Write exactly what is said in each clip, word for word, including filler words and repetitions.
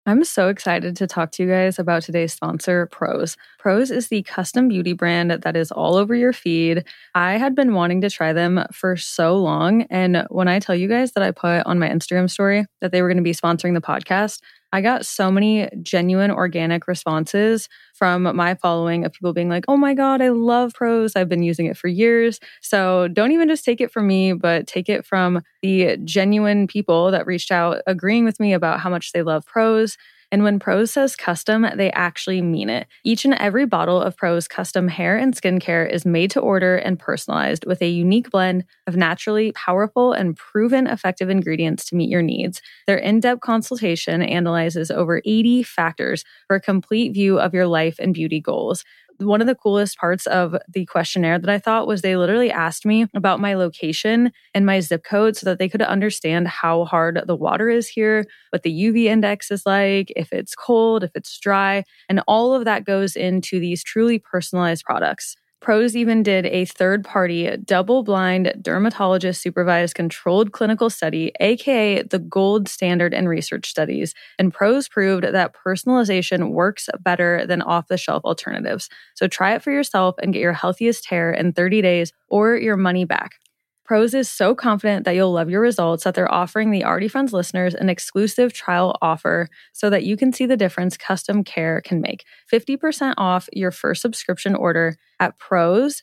I'm so excited to talk to you guys about today's sponsor, Prose. Prose is the custom beauty brand that is all over your feed. I had been wanting to try them for so long. And when I tell you guys that I put on my Instagram story that they were going to be sponsoring the podcast, I got so many genuine organic responses from my following of people being like, oh my God, I love Prose. I've been using it for years. So don't even just take it from me, but take it from the genuine people that reached out agreeing with me about how much they love Prose. And when Prose says custom, they actually mean it. Each and every bottle of Prose custom hair and skincare is made to order and personalized with a unique blend of naturally powerful and proven effective ingredients to meet your needs. Their in-depth consultation analyzes over eighty factors for a complete view of your life and beauty goals. One of the coolest parts of the questionnaire that I thought was they literally asked me about my location and my zip code so that they could understand how hard the water is here, what the U V index is like, if it's cold, if it's dry, and all of that goes into these truly personalized products. Prose even did a third-party, double-blind, dermatologist-supervised controlled clinical study, aka the gold standard in research studies, and Prose proved that personalization works better than off-the-shelf alternatives. So try it for yourself and get your healthiest hair in thirty days or your money back. Prose is so confident that you'll love your results that they're offering the Already Friends listeners an exclusive trial offer so that you can see the difference custom care can make. fifty percent off your first subscription order at prose,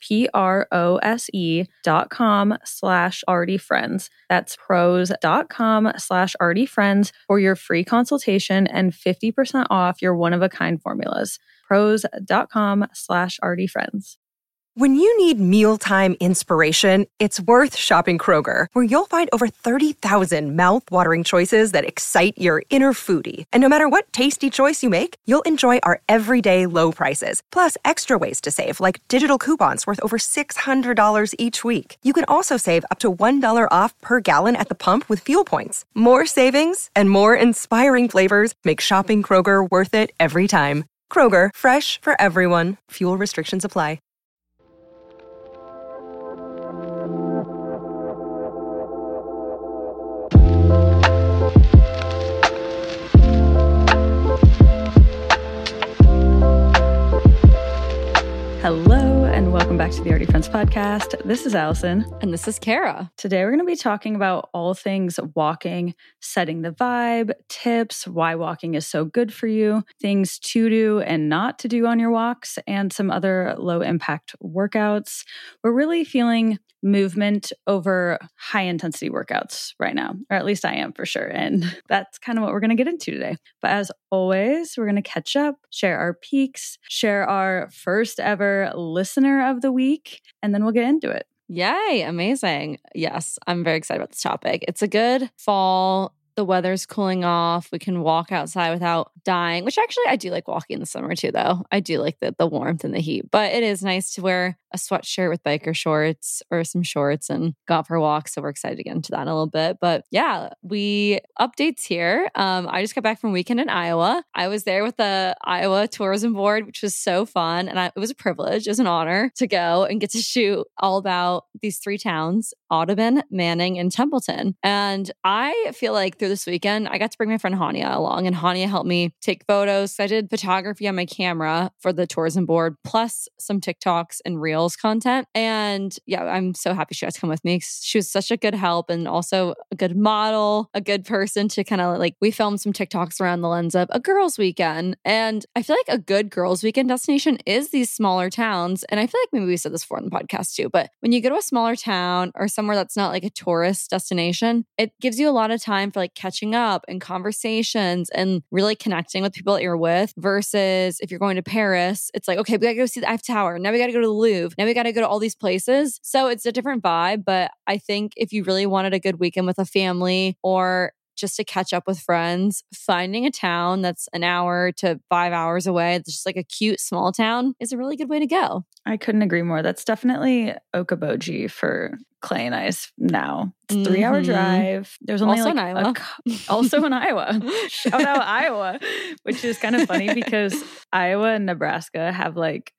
P-R-O-S-E dot com slash already friends. That's prose dot com slash already friends for your free consultation and fifty percent off your one-of-a-kind formulas. prose dot com slash already friends. When you need mealtime inspiration, it's worth shopping Kroger, where you'll find over thirty thousand mouth-watering choices that excite your inner foodie. And no matter what tasty choice you make, you'll enjoy our everyday low prices, plus extra ways to save, like digital coupons worth over six hundred dollars each week. You can also save up to one dollar off per gallon at the pump with fuel points. More savings and more inspiring flavors make shopping Kroger worth it every time. Kroger, fresh for everyone. Fuel restrictions apply. Hello, and welcome back to the Already Friends podcast. This is Allison. And this is Kara. Today, we're going to be talking about all things walking, setting the vibe, tips, why walking is so good for you, things to do and not to do on your walks, and some other low-impact workouts. We're really feeling movement over high-intensity workouts right now, or at least I am for sure. And that's kind of what we're going to get into today. But as always, we're going to catch up, share our peaks, share our first ever listener of the week, and then we'll get into it. Yay, amazing. Yes, I'm very excited about this topic. It's a good fall. The weather's cooling off. We can walk outside without dying, which actually I do like walking in the summer too, though. I do like the, the warmth and the heat, but it is nice to wear a sweatshirt with biker shorts or some shorts and go out for a walk. So we're excited to get into that in a little bit. But yeah, we updates here. Um, I just got back from a weekend in Iowa. I was there with the Iowa Tourism Board, which was so fun. And I, it was a privilege, it was an honor to go and get to shoot all about these three towns, Audubon, Manning, and Templeton. And I feel like through this weekend, I got to bring my friend Hania along, and Hania helped me take photos. So I did photography on my camera for the tourism board, plus some TikToks and Reels content. And yeah, I'm so happy she got to come with me. She was such a good help and also a good model, a good person to kind of like, we filmed some TikToks around the lens of a girls' weekend. And I feel like a good girls' weekend destination is these smaller towns. And I feel like maybe we said this before in the podcast too, but when you go to a smaller town or somewhere that's not like a tourist destination, it gives you a lot of time for like catching up and conversations and really connecting with people that you're with, versus if you're going to Paris, it's like, okay, we gotta go see the Eiffel Tower. Now we gotta go to the Louvre. Now we gotta go to all these places. So it's a different vibe. But I think if you really wanted a good weekend with a family or just to catch up with friends, finding a town that's an hour to five hours away, it's just like a cute small town, is a really good way to go. I couldn't agree more. That's definitely Okoboji for Clay and I now. It's a three-hour Mm-hmm. drive. There's only Also like in Iowa. A, also in Iowa. Shout out Iowa, which is kind of funny because Iowa and Nebraska have like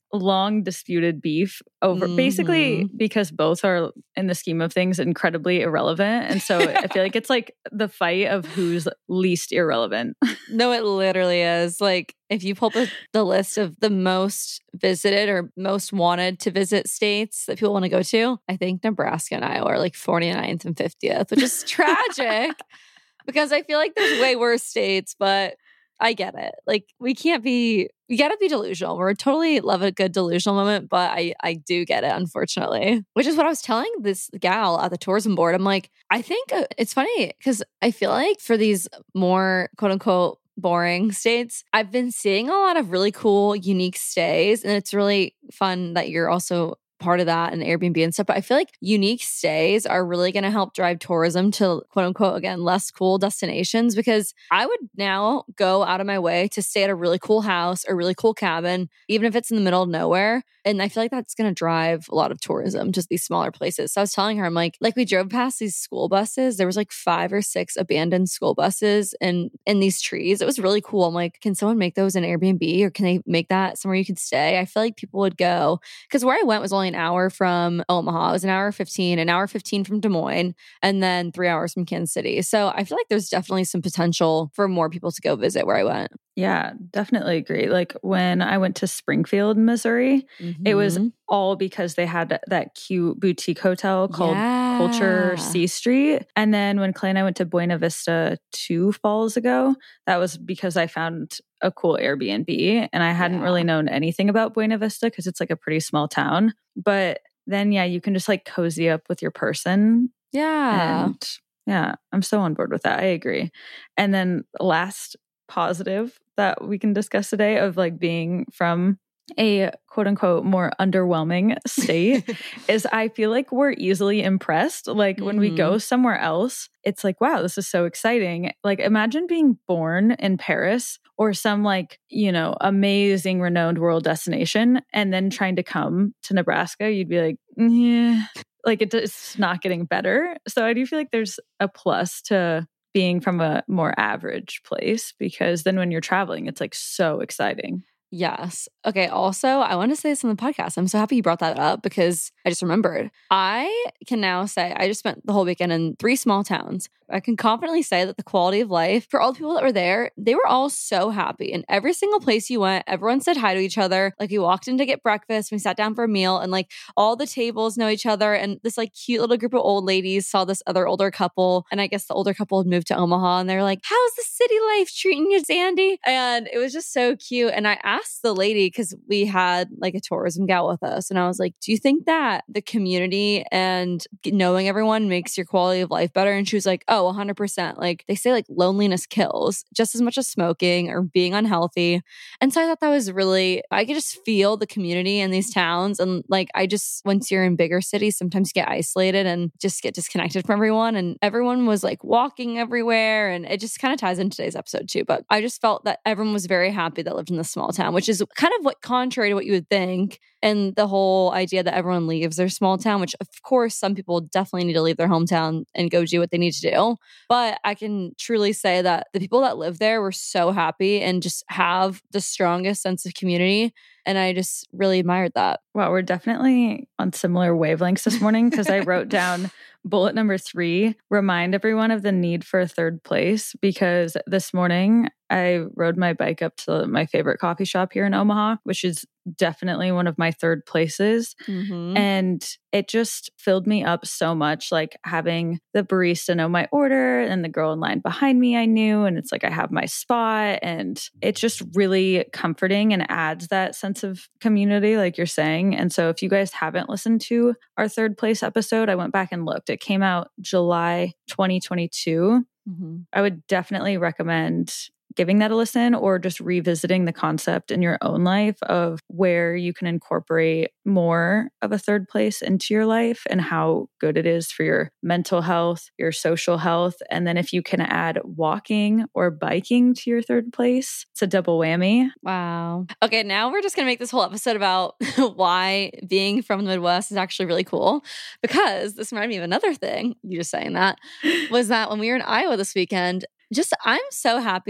long disputed beef over Mm-hmm. basically because both are in the scheme of things incredibly irrelevant. And so I feel like it's like the fight of who's least irrelevant. No, it literally is. Like if you pull up the, the list of the most visited or most wanted to visit states that people want to go to, I think Nebraska and Iowa are like forty-ninth and fiftieth, which is tragic because I feel like there's way worse states, but I get it. Like we can't be, we got to be delusional. We're totally love a good delusional moment, but I, I do get it, unfortunately, which is what I was telling this gal at the tourism board. I'm like, I think uh, it's funny because I feel like for these more quote unquote boring states, I've been seeing a lot of really cool, unique stays. And it's really fun that you're also part of that and Airbnb and stuff. But I feel like unique stays are really going to help drive tourism to quote unquote, again, less cool destinations, because I would now go out of my way to stay at a really cool house or really cool cabin, even if it's in the middle of nowhere. And I feel like that's going to drive a lot of tourism to these smaller places. So I was telling her, I'm like, like we drove past these school buses. There was like five or six abandoned school buses in, in these trees. It was really cool. I'm like, can someone make those an Airbnb or can they make that somewhere you could stay? I feel like people would go, because where I went was only an hour from Omaha. It was an hour fifteen, an hour fifteen from Des Moines, and then three hours from Kansas City. So I feel like there's definitely some potential for more people to go visit where I went. Yeah, definitely agree. Like when I went to Springfield, Missouri, mm-hmm. it was all because they had that cute boutique hotel called yeah. Culture C Street. And then when Clay and I went to Buena Vista two falls ago, that was because I found a cool Airbnb. And I hadn't yeah. really known anything about Buena Vista because it's like a pretty small town. But then, yeah, you can just like cozy up with your person. Yeah. And yeah, I'm so on board with that. I agree. And then last positive that we can discuss today of like being from a quote unquote more underwhelming state is I feel like we're easily impressed. Like mm-hmm. when we go somewhere else, it's like, wow, this is so exciting. Like imagine being born in Paris or some like, you know, amazing renowned world destination and then trying to come to Nebraska. You'd be like, yeah, like it, it's not getting better. So I do feel like there's a plus to being from a more average place, because then when you're traveling, it's like so exciting. Yes. Okay. Also, I want to say this on the podcast. I'm so happy you brought that up because I just remembered. I can now say I just spent the whole weekend in three small towns. I can confidently say that the quality of life for all the people that were there, they were all so happy. And every single place you went, everyone said hi to each other. Like we walked in to get breakfast, we sat down for a meal, and like all the tables know each other. And this like cute little group of old ladies saw this other older couple. And I guess the older couple had moved to Omaha and they're like, how's the city life treating you, Sandy? And it was just so cute. And I asked the lady, because we had like a tourism gal with us, and I was like, do you think that the community and knowing everyone makes your quality of life better? And she was like, oh, one hundred percent. Like they say like loneliness kills just as much as smoking or being unhealthy. And so I thought that was really, I could just feel the community in these towns. And like, I just, once you're in bigger cities, sometimes you get isolated and just get disconnected from everyone. And everyone was like walking everywhere. And it just kind of ties into today's episode too. But I just felt that everyone was very happy that lived in this small town, which is kind of what contrary to what you would think. And the whole idea that everyone leaves their small town, which of course some people definitely need to leave their hometown and go do what they need to do. But I can truly say that the people that live there were so happy and just have the strongest sense of community. And I just really admired that. Wow, we're definitely on similar wavelengths this morning because I wrote down bullet number three, remind everyone of the need for a third place, because this morning I rode my bike up to my favorite coffee shop here in Omaha, which is definitely one of my third places. Mm-hmm. And it just filled me up so much, like having the barista know my order and the girl in line behind me I knew. And it's like I have my spot, and it's just really comforting and adds that sense of community, like you're saying. And so if you guys haven't listened to our third place episode, I went back and looked. It came out July twenty twenty-two. Mm-hmm. I would definitely recommend giving that a listen, or just revisiting the concept in your own life of where you can incorporate more of a third place into your life and how good it is for your mental health, your social health. And then if you can add walking or biking to your third place, it's a double whammy. Wow. Okay, now we're just going to make this whole episode about why being from the Midwest is actually really cool. Because this reminded me of another thing, you just saying that, was that when we were in Iowa this weekend, just I'm so happy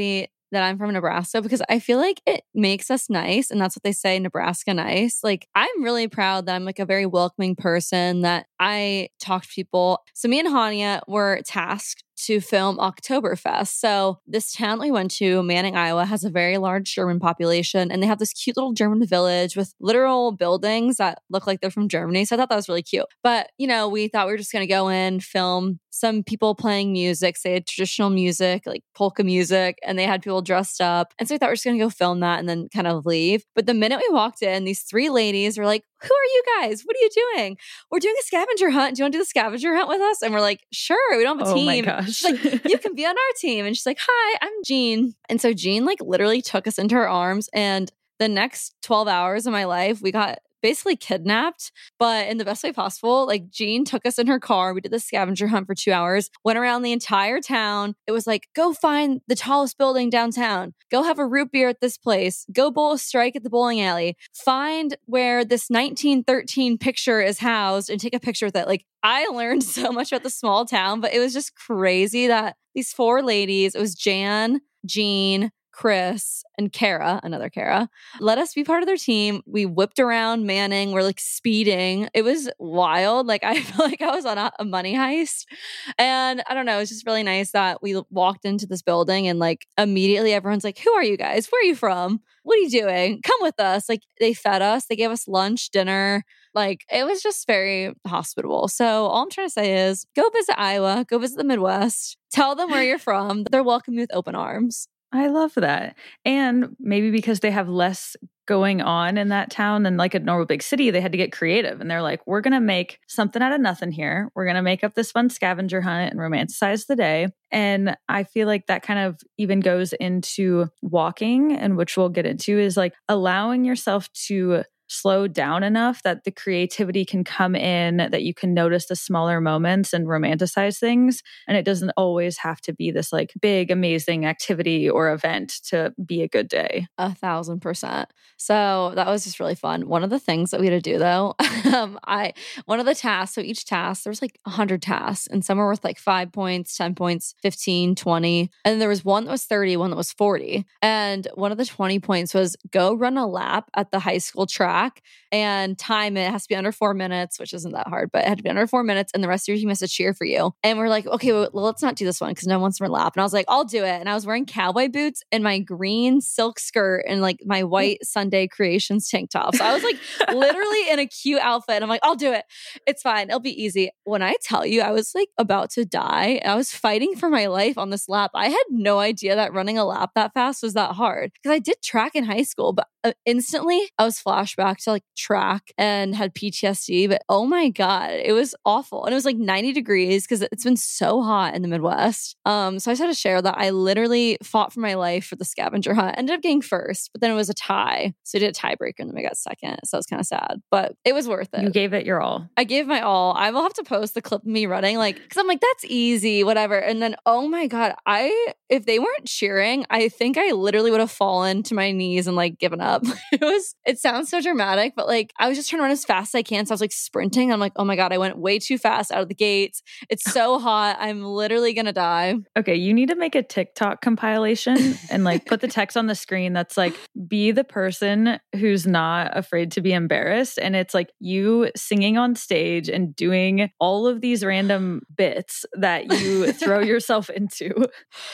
that I'm from Nebraska because I feel like it makes us nice. And that's what they say, Nebraska nice. Like, I'm really proud that I'm like a very welcoming person, that I talk to people. So me and Hania were tasked to film Oktoberfest. So this town we went to, Manning, Iowa, has a very large German population, and they have this cute little German village with literal buildings that look like they're from Germany. So I thought that was really cute. But, you know, we thought we were just going to go in, film some people playing music, say traditional music, like polka music, and they had people dressed up. And so we thought we were just going to go film that and then kind of leave. But the minute we walked in, these three ladies were like, "Who are you guys? What are you doing? We're doing a scavenger hunt. Do you want to do the scavenger hunt with us?" And we're like, "Sure, we don't have a Oh team." my gosh. She's like, "You can be on our team." And she's like, "Hi, I'm Jean." And so Jean like literally took us into her arms. And the next twelve hours of my life, we got basically kidnapped, but in the best way possible. Like, Jean took us in her car. We did the scavenger hunt for two hours, went around the entire town. It was like, go find the tallest building downtown. Go have a root beer at this place. Go bowl a strike at the bowling alley. Find where this nineteen thirteen picture is housed and take a picture with it. Like, I learned so much about the small town, but it was just crazy that these four ladies, it was Jan, Jean, Chris, and Kara, another Kara, let us be part of their team. We whipped around Manning. We're like speeding. It was wild. Like, I feel like I was on a, a money heist. And I don't know, it's just really nice that we walked into this building and like immediately everyone's like, "Who are you guys? Where are you from? What are you doing? Come with us." Like, they fed us. They gave us lunch, dinner. Like, it was just very hospitable. So all I'm trying to say is go visit Iowa, go visit the Midwest, tell them where you're from. They're welcoming with open arms. I love that. And maybe because they have less going on in that town than like a normal big city, they had to get creative. And they're like, we're going to make something out of nothing here. We're going to make up this fun scavenger hunt and romanticize the day. And I feel like that kind of even goes into walking, and which we'll get into, is like allowing yourself to slow down enough that the creativity can come in, that you can notice the smaller moments and romanticize things. And it doesn't always have to be this like big, amazing activity or event to be a good day. A thousand percent. So that was just really fun. One of the things that we had to do though, um, I, one of the tasks, so each task, there was like a hundred tasks, and some were worth like five points, ten points, fifteen, twenty. And then there was one that was thirty, one that was forty. And one of the twenty points was go run a lap at the high school track and time it. It has to be under four minutes, which isn't that hard, but it had to be under four minutes. And the rest of your team has to cheer for you. And we're like, okay, well, let's not do this one because no one wants to run a lap. And I was like, I'll do it. And I was wearing cowboy boots and my green silk skirt and like my white Sunday Creations tank top. So I was like literally in a cute outfit. I'm like, I'll do it. It's fine. It'll be easy. When I tell you, I was like about to die. I was fighting for my life on this lap. I had no idea that running a lap that fast was that hard because I did track in high school, but uh, instantly I was flashback to like track and had P T S D. But oh my God, it was awful. And it was like ninety degrees because it's been so hot in the Midwest. Um, so I just had to share that I literally fought for my life for the scavenger hunt. I ended up getting first, but then it was a tie. So I did a tiebreaker and then I got second. So it was kind of sad, but it was worth it. You gave it your all. I gave my all. I will have to post the clip of me running, like, because I'm like, that's easy, whatever. And then, oh my God, I, if they weren't cheering, I think I literally would have fallen to my knees and like given up. It was, it sounds so dramatic, but like, I was just trying to run as fast as I can. So I was like sprinting. I'm like, oh my God, I went way too fast out of the gates. It's so hot. I'm literally going to die. Okay, you need to make a TikTok compilation and like put the text on the screen that's like, be the person who's not afraid to be embarrassed. And it's like you singing on stage and doing all of these random bits that you throw yourself into.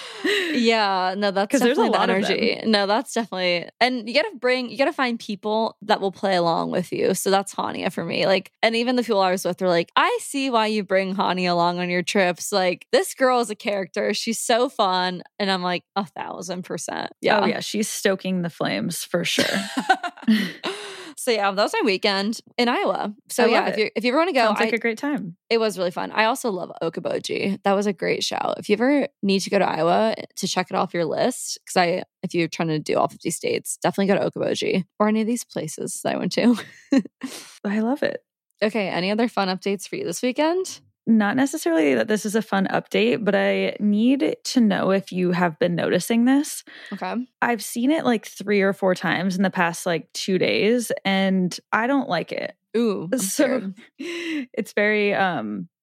Yeah, no, that's definitely there's a the lot of energy. No, that's definitely, and you got to bring, you got to find people that will play along with you. So that's Hania for me. Like, and even the people I was with were like, I see why you bring Hania along on your trips. Like, this girl is a character. She's so fun. And I'm like, a thousand percent. Yeah. Oh yeah, she's stoking the flames for sure. So yeah, that was my weekend in Iowa. So I yeah, love if it. you if you ever want to go, Sounds like I, a great time. it was really fun. I also love Okoboji. That was a great shout. If you ever need to go to Iowa to check it off your list, because I, if you're trying to do all fifty states, definitely go to Okoboji or any of these places that I went to. I love it. Okay, any other fun updates for you this weekend? Not necessarily that this is a fun update, but I need to know if you have been noticing this. Okay. I've seen it like three or four times in the past like two days, and I don't like it. Ooh, I'm So scared. it's very um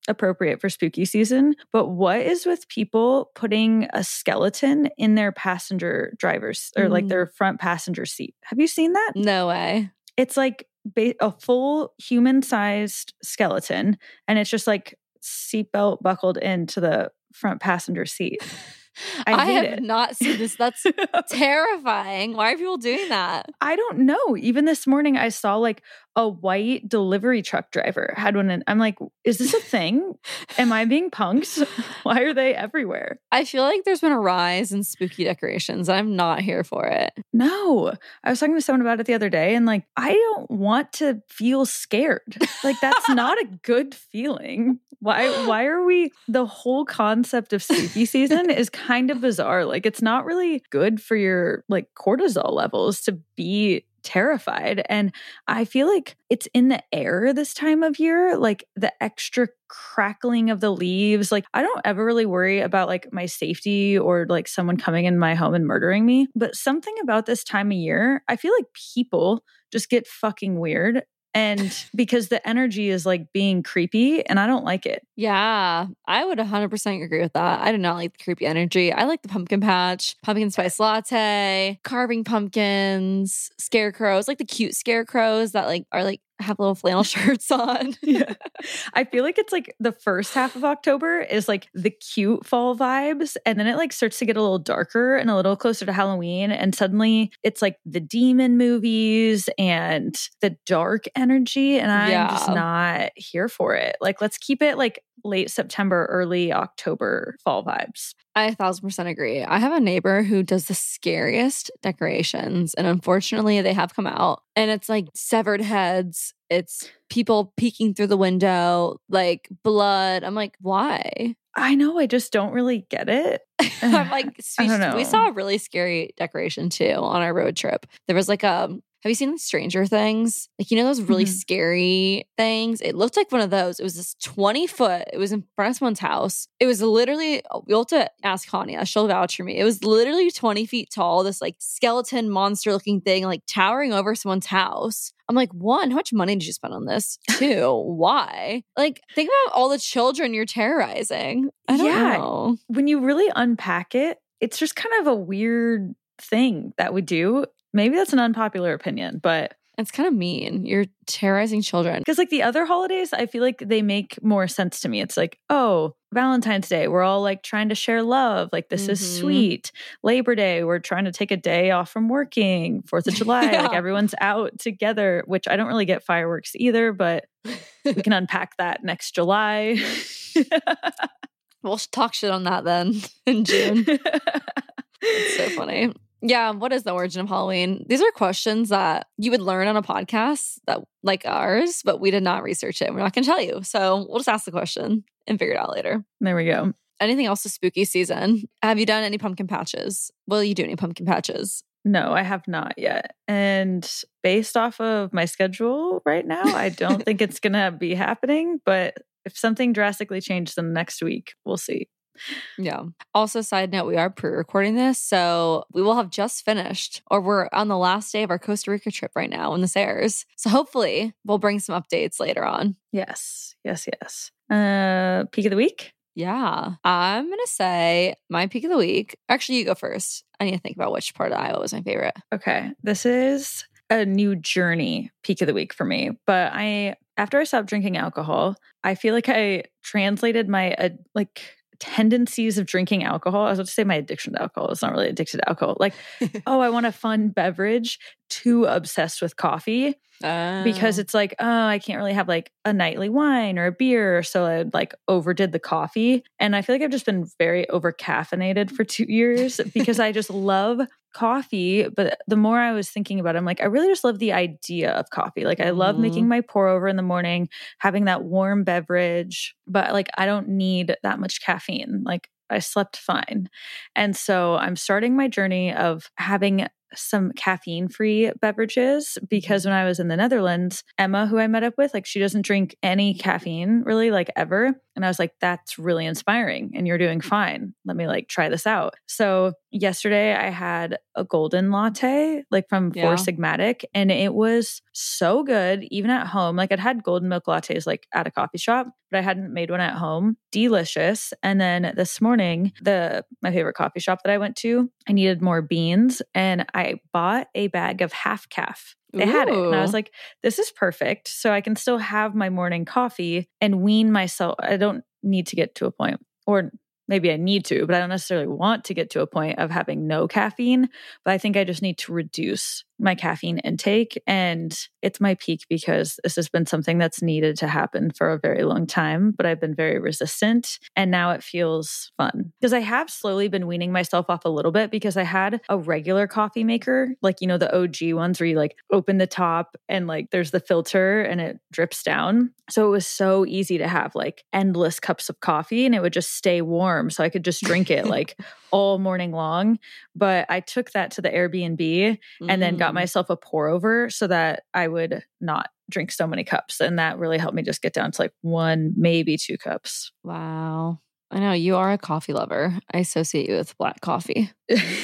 appropriate for spooky season, but what is with people putting a skeleton in their passenger drivers or like their front passenger seat? Have you seen that? No way. It's like ba- a full human-sized skeleton, and it's just like seatbelt buckled into the front passenger seat. I, I have it. not seen this. That's terrifying. Why are people doing that? I don't know. Even this morning, I saw like a white delivery truck driver had one. And I'm like, is this a thing? Am I being punked? Why are they everywhere? I feel like there's been a rise in spooky decorations. I'm not here for it. No. I was talking to someone about it the other day and like, I don't want to feel scared. Like that's not a good feeling. Why why are we the whole concept of spooky season is kind of bizarre. Like it's not really good for your like cortisol levels to be terrified. And I feel like it's in the air this time of year, like the extra crackling of the leaves. Like I don't ever really worry about like my safety or like someone coming in my home and murdering me. But something about this time of year, I feel like people just get fucking weird. And because the energy is like being creepy and I don't like it. Yeah, I would one hundred percent agree with that. I do not like the creepy energy. I like the pumpkin patch, pumpkin spice latte, carving pumpkins, scarecrows, like the cute scarecrows that like are like have little flannel shirts on. Yeah. I feel like it's like the first half of October is like the cute fall vibes. And then it like starts to get a little darker and a little closer to Halloween. And suddenly it's like the demon movies and the dark energy. And I'm Yeah. just not here for it. Like, let's keep it like late September, early October fall vibes. I a thousand percent agree. I have a neighbor who does the scariest decorations, and unfortunately, they have come out. And it's like severed heads. It's people peeking through the window, like blood. I'm like, why? I know. I just don't really get it. I'm like, I don't know. we saw a really scary decoration too on our road trip. There was like a. Have you seen Stranger Things? Like, you know, those really Mhm. scary things? It looked like one of those. It was this twenty foot, it was in front of someone's house. It was literally, you'll have to ask Hania, she'll vouch for me. It was literally twenty feet tall, this like skeleton monster looking thing, like towering over someone's house. I'm like, one, how much money did you spend on this? Two, why? Like, think about all the children you're terrorizing. I don't Yeah. know. When you really unpack it, it's just kind of a weird thing that we do. Maybe that's an unpopular opinion, but It's kind of mean. You're terrorizing children. because like the other holidays, I feel like they make more sense to me. It's like, oh, Valentine's Day, we're all like trying to share love. Like this is Mhm. sweet. Labor Day, we're trying to take a day off from working. Fourth of July, Yeah. like everyone's out together, which I don't really get fireworks either, but we can unpack that next July. We'll talk shit on that then in June. It's so funny. Yeah, what is the origin of Halloween? These are questions that you would learn on a podcast that like ours, but we did not research it. We're not going to tell you. So we'll just ask the question and figure it out later. There we go. Anything else this spooky season? Have you done any pumpkin patches? Will you do any pumpkin patches? No, I have not yet. And based off of my schedule right now, I don't think it's going to be happening. But if something drastically changes in the next week, we'll see. Yeah. Also, side note, we are pre-recording this, so we will have just finished, or we're on the last day of our Costa Rica trip right now when this airs. So hopefully we'll bring some updates later on. Yes, yes, yes. Uh, peak of the week? Yeah. I'm going to say my peak of the week. Actually, you go first. I need to think about which part of Iowa was my favorite. Okay. This is a new journey peak of the week for me. But I, after I stopped drinking alcohol, I feel like I translated my, uh, like, tendencies of drinking alcohol. I was about to say my addiction to alcohol. It's not really addicted to alcohol. Like, oh, I want a fun beverage, too obsessed with coffee. Oh. Because it's like, oh, I can't really have like a nightly wine or a beer. So I like overdid the coffee. And I feel like I've just been very over caffeinated for two years because I just love coffee. But the more I was thinking about it, I'm like, I really just love the idea of coffee. Like I love Mhm. making my pour over in the morning, having that warm beverage, but like I don't need that much caffeine. Like I slept fine. And so I'm starting my journey of having some caffeine-free beverages because when I was in the Netherlands, Emma, who I met up with, like she doesn't drink any caffeine really like ever. And I was like, that's really inspiring and you're doing fine. Let me like try this out. So yesterday I had a golden latte like from Yeah. Four Sigmatic and it was so good even at home. Like I'd had golden milk lattes like at a coffee shop, but I hadn't made one at home. Delicious. And then this morning, the my favorite coffee shop that I went to, I needed more beans and I bought a bag of half calf. They had it. And I was like, this is perfect. So I can still have my morning coffee and wean myself. I don't need to get to a point, or maybe I need to, but I don't necessarily want to get to a point of having no caffeine. But I think I just need to reduce my caffeine intake. And it's my peak because this has been something that's needed to happen for a very long time, but I've been very resistant. And now it feels fun because I have slowly been weaning myself off a little bit because I had a regular coffee maker, like, you know, the O G ones where you like open the top and like there's the filter and it drips down. So it was so easy to have like endless cups of coffee and it would just stay warm. So I could just drink it like all morning long. But I took that to the Airbnb mm. and then got myself a pour over so that I would not drink so many cups. And that really helped me just get down to like one, maybe two cups. Wow. I know you are a coffee lover. I associate you with black coffee.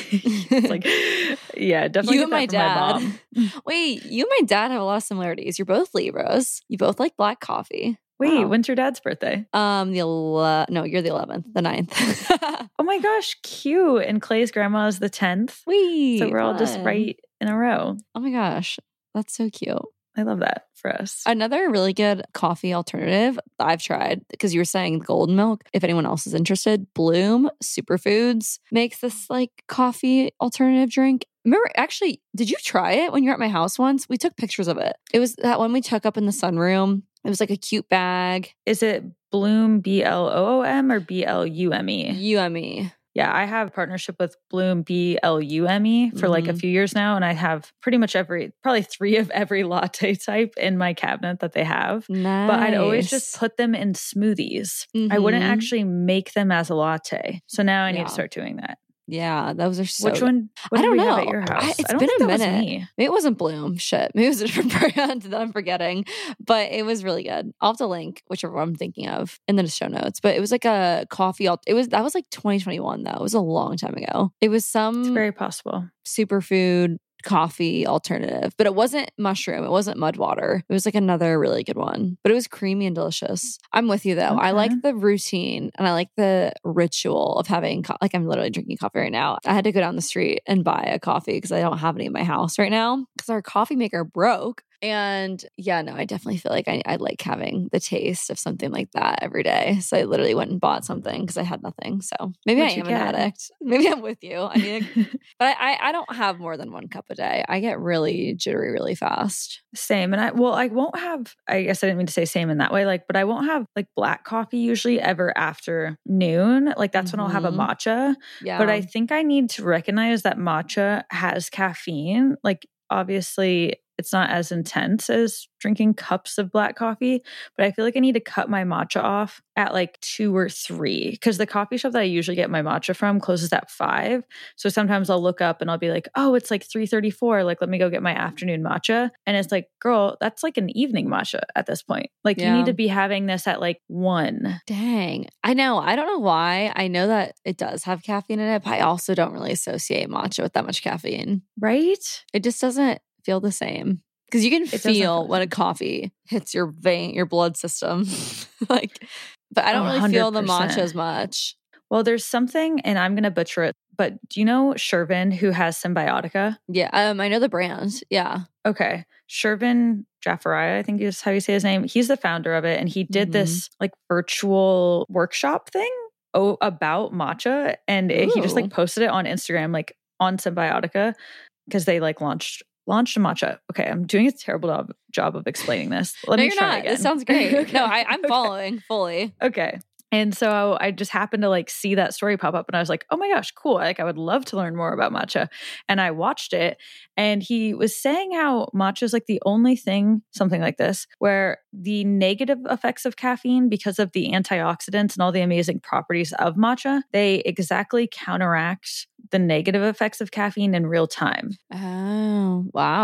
It's like, yeah, definitely. You and my dad. My mom. Wait, you and my dad have a lot of similarities. You're both Libras. You both like black coffee. Wait, wow. When's your dad's birthday? Um, the ele- no, you're the eleventh, the ninth. Oh my gosh, cute. And Clay's grandma is the tenth. Wait, so we're all fun. just right in a row. Oh my gosh, that's so cute. I love that for us. Another really good coffee alternative I've tried, because you were saying golden milk. If anyone else is interested, Bloom Superfoods makes this like coffee alternative drink. Remember, actually, did you try it when you were at my house once? We took pictures of it. It was that one we took up in the sunroom. It was like a cute bag. Is it Bloom, B L O O M or B L U M E? U M E. Yeah, I have a partnership with Bloom, B L U M E, for mm-hmm. like a few years now. And I have pretty much every, probably three of every latte type in my cabinet that they have. Nice. But I'd always just put them in smoothies. Mm-hmm. I wouldn't actually make them as a latte. So now I need yeah. to start doing that. Yeah, those are so. Which one? What I don't do we know. have at your house? I, it's I don't been think a that minute. Was me. Maybe it wasn't Bloom. Shit, maybe it was a different brand that I'm forgetting. But it was really good. I'll have to link whichever one I'm thinking of in the show notes. But it was like a coffee. It was that was like twenty twenty-one though. It was a long time ago. It was some. It's very possible. Superfood coffee alternative, but it wasn't mushroom. It wasn't mud water. It was like another really good one, but it was creamy and delicious. I'm with you though. Okay. I like the routine and I like the ritual of having, co- like I'm literally drinking coffee right now. I had to go down the street and buy a coffee because I don't have any in my house right now because our coffee maker broke. And yeah, no, I definitely feel like I, I like having the taste of something like that every day. So I literally went and bought something because I had nothing. So maybe What'd I am an addict. Maybe I'm with you. I need, a, but I, I don't have more than one cup a day. I get really jittery really fast. Same. And I, well, I won't have, I guess I didn't mean to say same in that way, like, but I won't have like black coffee usually ever after noon. Like that's mm-hmm. when I'll have a matcha. Yeah. But I think I need to recognize that matcha has caffeine. Like obviously it's not as intense as drinking cups of black coffee, but I feel like I need to cut my matcha off at like two or three because the coffee shop that I usually get my matcha from closes at five. So sometimes I'll look up and I'll be like, oh, it's like three thirty-four. Like, let me go get my afternoon matcha. And it's like, girl, that's like an evening matcha at this point. Like yeah. you need to be having this at like one. Dang. I know. I don't know why. I know that it does have caffeine in it, but I also don't really associate matcha with that much caffeine. Right? It just doesn't feel the same because you can it feel when a coffee hits your vein, your blood system. Like, but I don't really one hundred percent feel the matcha as much. Well, there's something, and I'm going to butcher it, but do you know Shervin who has Symbiotica? Yeah. Um, I know the brand. Yeah. Okay. Shervin Jafariah, I think is how you say his name. He's the founder of it. And he did mm-hmm. this like virtual workshop thing oh, about matcha. And it, he just like posted it on Instagram, like on Symbiotica because they like launched Launched a matcha. Okay, I'm doing a terrible job, job of explaining this. Let no, me you're try not. again. It sounds great. Okay. No, I, I'm okay. following fully. Okay. And so I just happened to like see that story pop up and I was like, oh my gosh, cool. Like I would love to learn more about matcha. And I watched it and he was saying how matcha is like the only thing, something like this, where the negative effects of caffeine because of the antioxidants and all the amazing properties of matcha, they exactly counteract the negative effects of caffeine in real time. Oh, wow.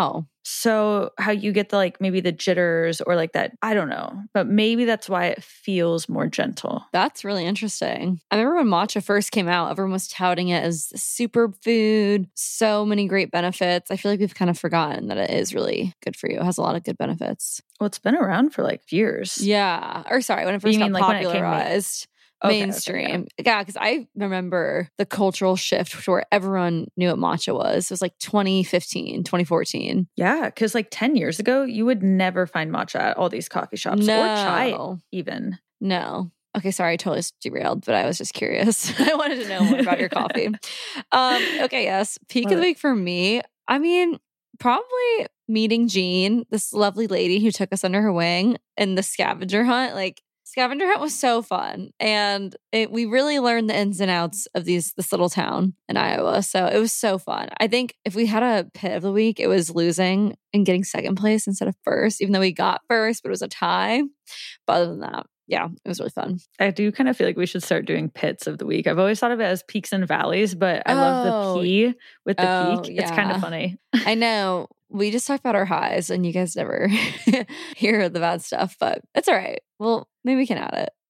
So how you get the like maybe the jitters or like that, I don't know, but maybe that's why it feels more gentle. That's really interesting. I remember when matcha first came out, everyone was touting it as a superfood, so many great benefits. I feel like we've kind of forgotten that it is really good for you. It has a lot of good benefits. Well, it's been around for like years. Yeah. Or sorry, when it first You got mean, like, when it came popularized. Okay, okay, mainstream. Yeah, because I remember the cultural shift to where everyone knew what matcha was. It was like twenty fifteen, twenty fourteen. Yeah, because like ten years ago, you would never find matcha at all these coffee shops No. or chai even. No. Okay, sorry, I totally derailed, but I was just curious. I wanted to know more about your coffee. Um, okay, yes. Peak Love of the it. week for me, I mean, probably meeting Jean, this lovely lady who took us under her wing in the scavenger hunt. Like, scavenger hunt was so fun. And it, we really learned the ins and outs of these this little town in Iowa. So it was so fun. I think if we had a pit of the week, it was losing and getting second place instead of first, even though we got first, but it was a tie. But other than that, yeah, it was really fun. I do kind of feel like we should start doing pits of the week. I've always thought of it as peaks and valleys, but I Oh. love the P with the Oh, peak. It's kind yeah. of funny. I know. We just talk about our highs and you guys never hear the bad stuff, but it's all right. Well, maybe we can add it.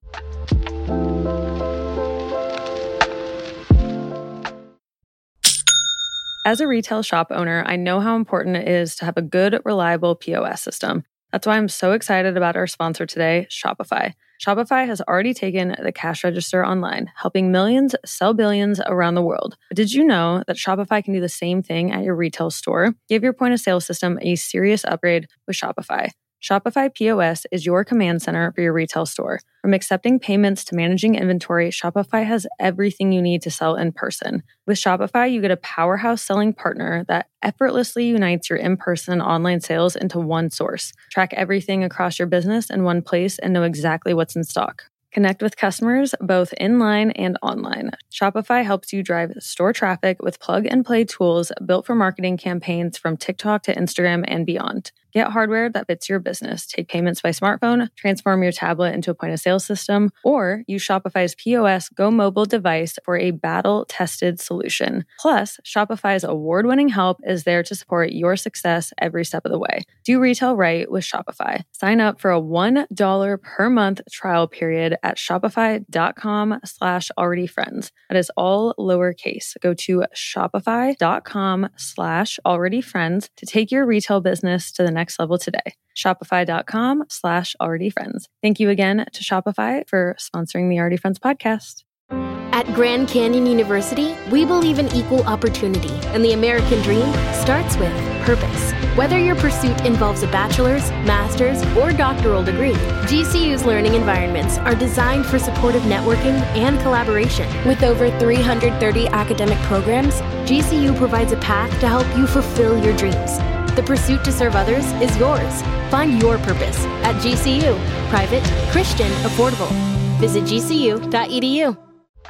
As a retail shop owner, I know how important it is to have a good, reliable P O S system. That's why I'm so excited about our sponsor today, Shopify. Shopify has already taken the cash register online, helping millions sell billions around the world. But did you know that Shopify can do the same thing at your retail store? Give your point of sale system a serious upgrade with Shopify. Shopify P O S is your command center for your retail store. From accepting payments to managing inventory, Shopify has everything you need to sell in person. With Shopify, you get a powerhouse selling partner that effortlessly unites your in-person online sales into one source. Track everything across your business in one place and know exactly what's in stock. Connect with customers both in-line and online. Shopify helps you drive store traffic with plug-and-play tools built for marketing campaigns from TikTok to Instagram and beyond. Get hardware that fits your business. Take payments by smartphone, transform your tablet into a point-of-sale system, or use Shopify's P O S Go mobile device for a battle-tested solution. Plus, Shopify's award-winning help is there to support your success every step of the way. Do retail right with Shopify. Sign up for a one dollar per month trial period at shopify.com slash already friends. That is all lowercase. Go to shopify.com slash already friends to take your retail business to the next level today. Shopify.com slash already friends. Thank you again to Shopify for sponsoring the Already Friends podcast. At Grand Canyon University, we believe in equal opportunity, and the American dream starts with purpose. Whether your pursuit involves a bachelor's, master's, or doctoral degree, G C U's learning environments are designed for supportive networking and collaboration. With over three hundred thirty academic programs, G C U provides a path to help you fulfill your dreams. The pursuit to serve others is yours. Find your purpose at G C U. Private, Christian, affordable. Visit G C U dot E D U.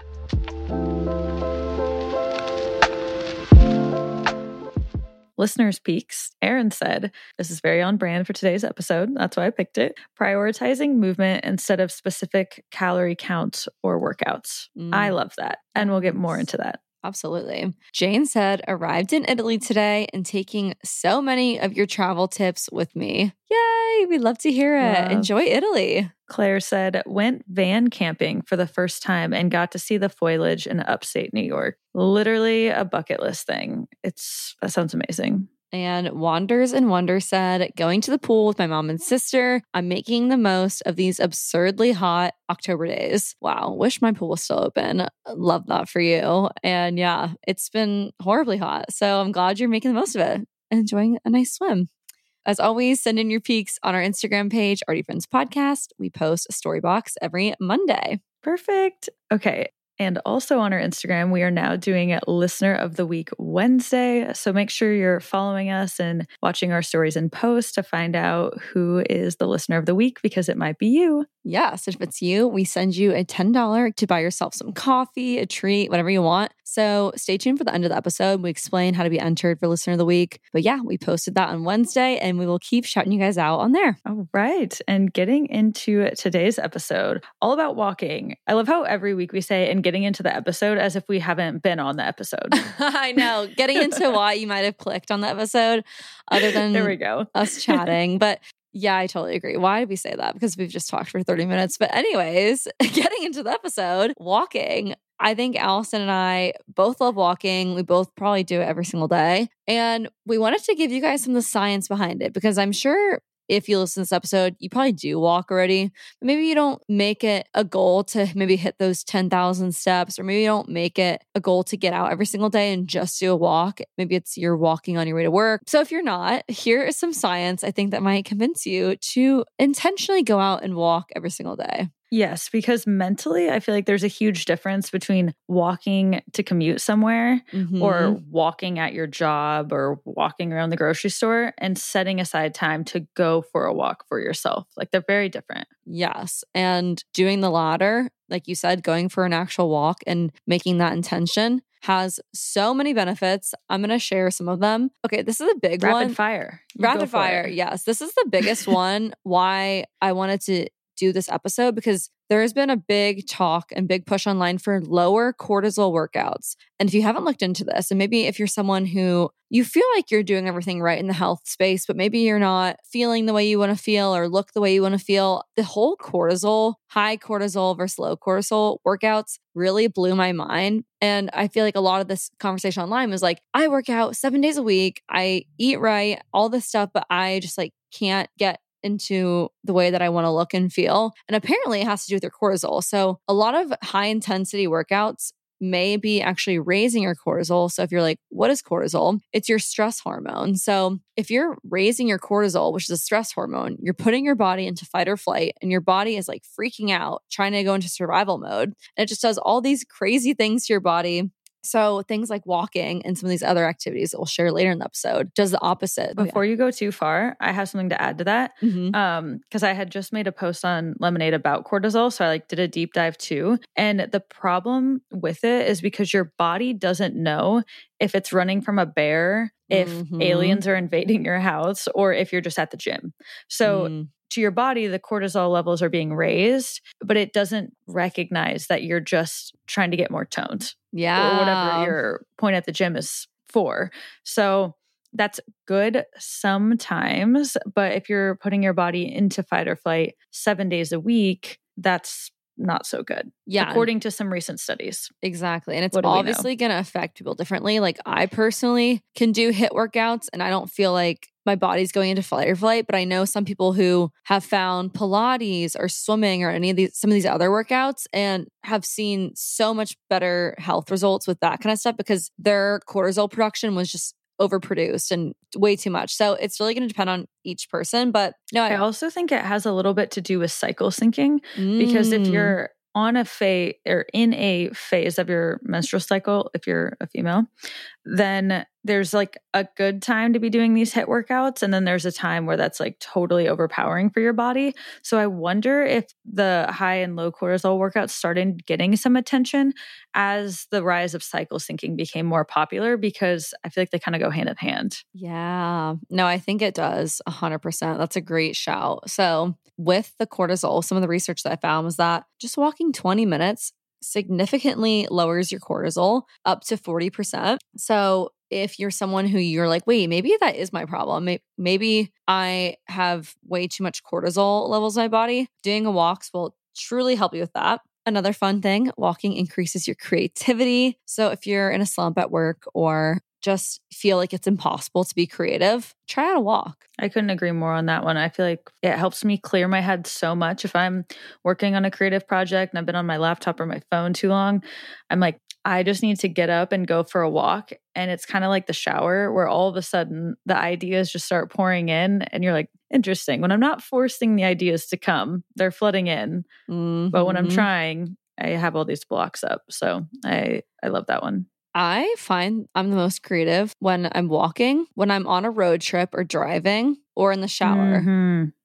Listeners' peaks. Erin said, this is very on brand for today's episode. That's why I picked it. Prioritizing movement instead of specific calorie counts or workouts. Mm. I love that. And we'll get more into that. Absolutely. Jane said, arrived in Italy today and taking so many of your travel tips with me. Yay! We'd love to hear it. Love. Enjoy Italy. Claire said, went van camping for the first time and got to see the foliage in upstate New York. Literally a bucket list thing. It's that sounds amazing. And Wanders and Wonder said, going to the pool with my mom and sister. I'm making the most of these absurdly hot October days. Wow. Wish my pool was still open. Love that for you. And yeah, it's been horribly hot. So I'm glad you're making the most of it and enjoying a nice swim. As always, send in your peaks on our Instagram page, Already Friends Podcast. We post a story box every Monday. Perfect. Okay. And also on our Instagram, we are now doing a Listener of the Week Wednesday. So make sure you're following us and watching our stories and posts to find out who is the Listener of the Week, because it might be you. Yes, if it's you, we send you a ten dollars to buy yourself some coffee, a treat, whatever you want. So stay tuned for the end of the episode. We explain how to be entered for Listener of the Week. But yeah, we posted that on Wednesday and we will keep shouting you guys out on there. All right. And getting into today's episode, all about walking. I love how every week we say, and getting into the episode as if we haven't been on the episode. I know. Getting into why you might have clicked on the episode other than there we go. us chatting. But yeah, I totally agree. Why did we say that? Because we've just talked for thirty minutes. But anyways, getting into the episode, walking. I think Allison and I both love walking. We both probably do it every single day. And we wanted to give you guys some of the science behind it because I'm sure if you listen to this episode, you probably do walk already, but maybe you don't make it a goal to maybe hit those ten thousand steps, or maybe you don't make it a goal to get out every single day and just do a walk. Maybe it's you're walking on your way to work. So if you're not, here is some science I think that might convince you to intentionally go out and walk every single day. Yes, because mentally, I feel like there's a huge difference between walking to commute somewhere Mm-hmm. or walking at your job or walking around the grocery store and setting aside time to go for a walk for yourself. Like they're very different. Yes. And doing the latter, like you said, going for an actual walk and making that intention has so many benefits. I'm going to share some of them. Okay, this is a big Rapid one. fire. You Rapid go for fire. it. Yes. This is the biggest one why I wanted to do this episode, because there has been a big talk and big push online for lower cortisol workouts. And if you haven't looked into this, and maybe if you're someone who you feel like you're doing everything right in the health space, but maybe you're not feeling the way you want to feel or look the way you want to feel, the whole cortisol, high cortisol versus low cortisol workouts really blew my mind. And I feel like a lot of this conversation online was like, I work out seven days a week, I eat right, all this stuff, but I just like can't get into the way that I want to look and feel. And apparently it has to do with your cortisol. So a lot of high intensity workouts may be actually raising your cortisol. So if you're like, what is cortisol? It's your stress hormone. So if you're raising your cortisol, which is a stress hormone, you're putting your body into fight or flight, and your body is like freaking out, trying to go into survival mode. And it just does all these crazy things to your body. So things like walking and some of these other activities that we'll share later in the episode does the opposite. Before you go too far, I have something to add to that. Mm-hmm. Um, because I had just made a post on Lemonade about cortisol. So I like did a deep dive too. And the problem with it is because your body doesn't know if it's running from a bear, if Mhm. aliens are invading your house, or if you're just at the gym. So Mm. to your body, the cortisol levels are being raised, but it doesn't recognize that you're just trying to get more toned. Yeah. Or whatever your point at the gym is for. So that's good sometimes, but if you're putting your body into fight or flight seven days a week, that's not so good. Yeah. According to some recent studies. Exactly. And it's What do we know? obviously going to affect people differently. Like I personally can do HIIT workouts and I don't feel like my body's going into fight or flight, but I know some people who have found Pilates or swimming or any of these, some of these other workouts and have seen so much better health results with that kind of stuff because their cortisol production was just overproduced and way too much. So it's really going to depend on each person. But no, I, I also think it has a little bit to do with cycle syncing because if Mm. you're on a phase or in a phase of your menstrual cycle, if you're a female, then there's like a good time to be doing these HIIT workouts. And then there's a time where that's like totally overpowering for your body. So I wonder if the high and low cortisol workouts started getting some attention as the rise of cycle syncing became more popular, because I feel like they kind of go hand in hand. Yeah. No, I think it does one hundred percent. That's a great shout. So with the cortisol, some of the research that I found was that just walking twenty minutes significantly lowers your cortisol up to forty percent. So if you're someone who you're like, wait, maybe that is my problem. Maybe I have way too much cortisol levels in my body. Doing a walks will truly help you with that. Another fun thing, walking increases your creativity. So if you're in a slump at work or just feel like it's impossible to be creative, try out a walk. I couldn't agree more on that one. I feel like it helps me clear my head so much. If I'm working on a creative project and I've been on my laptop or my phone too long, I'm like, I just need to get up and go for a walk. And it's kind of like the shower where all of a sudden the ideas just start pouring in and you're like, interesting. When I'm not forcing the ideas to come, they're flooding in. Mm-hmm. But when I'm trying, I have all these blocks up. So I, I love that one. I find I'm the most creative when I'm walking, when I'm on a road trip or driving or in the shower. Mm-hmm.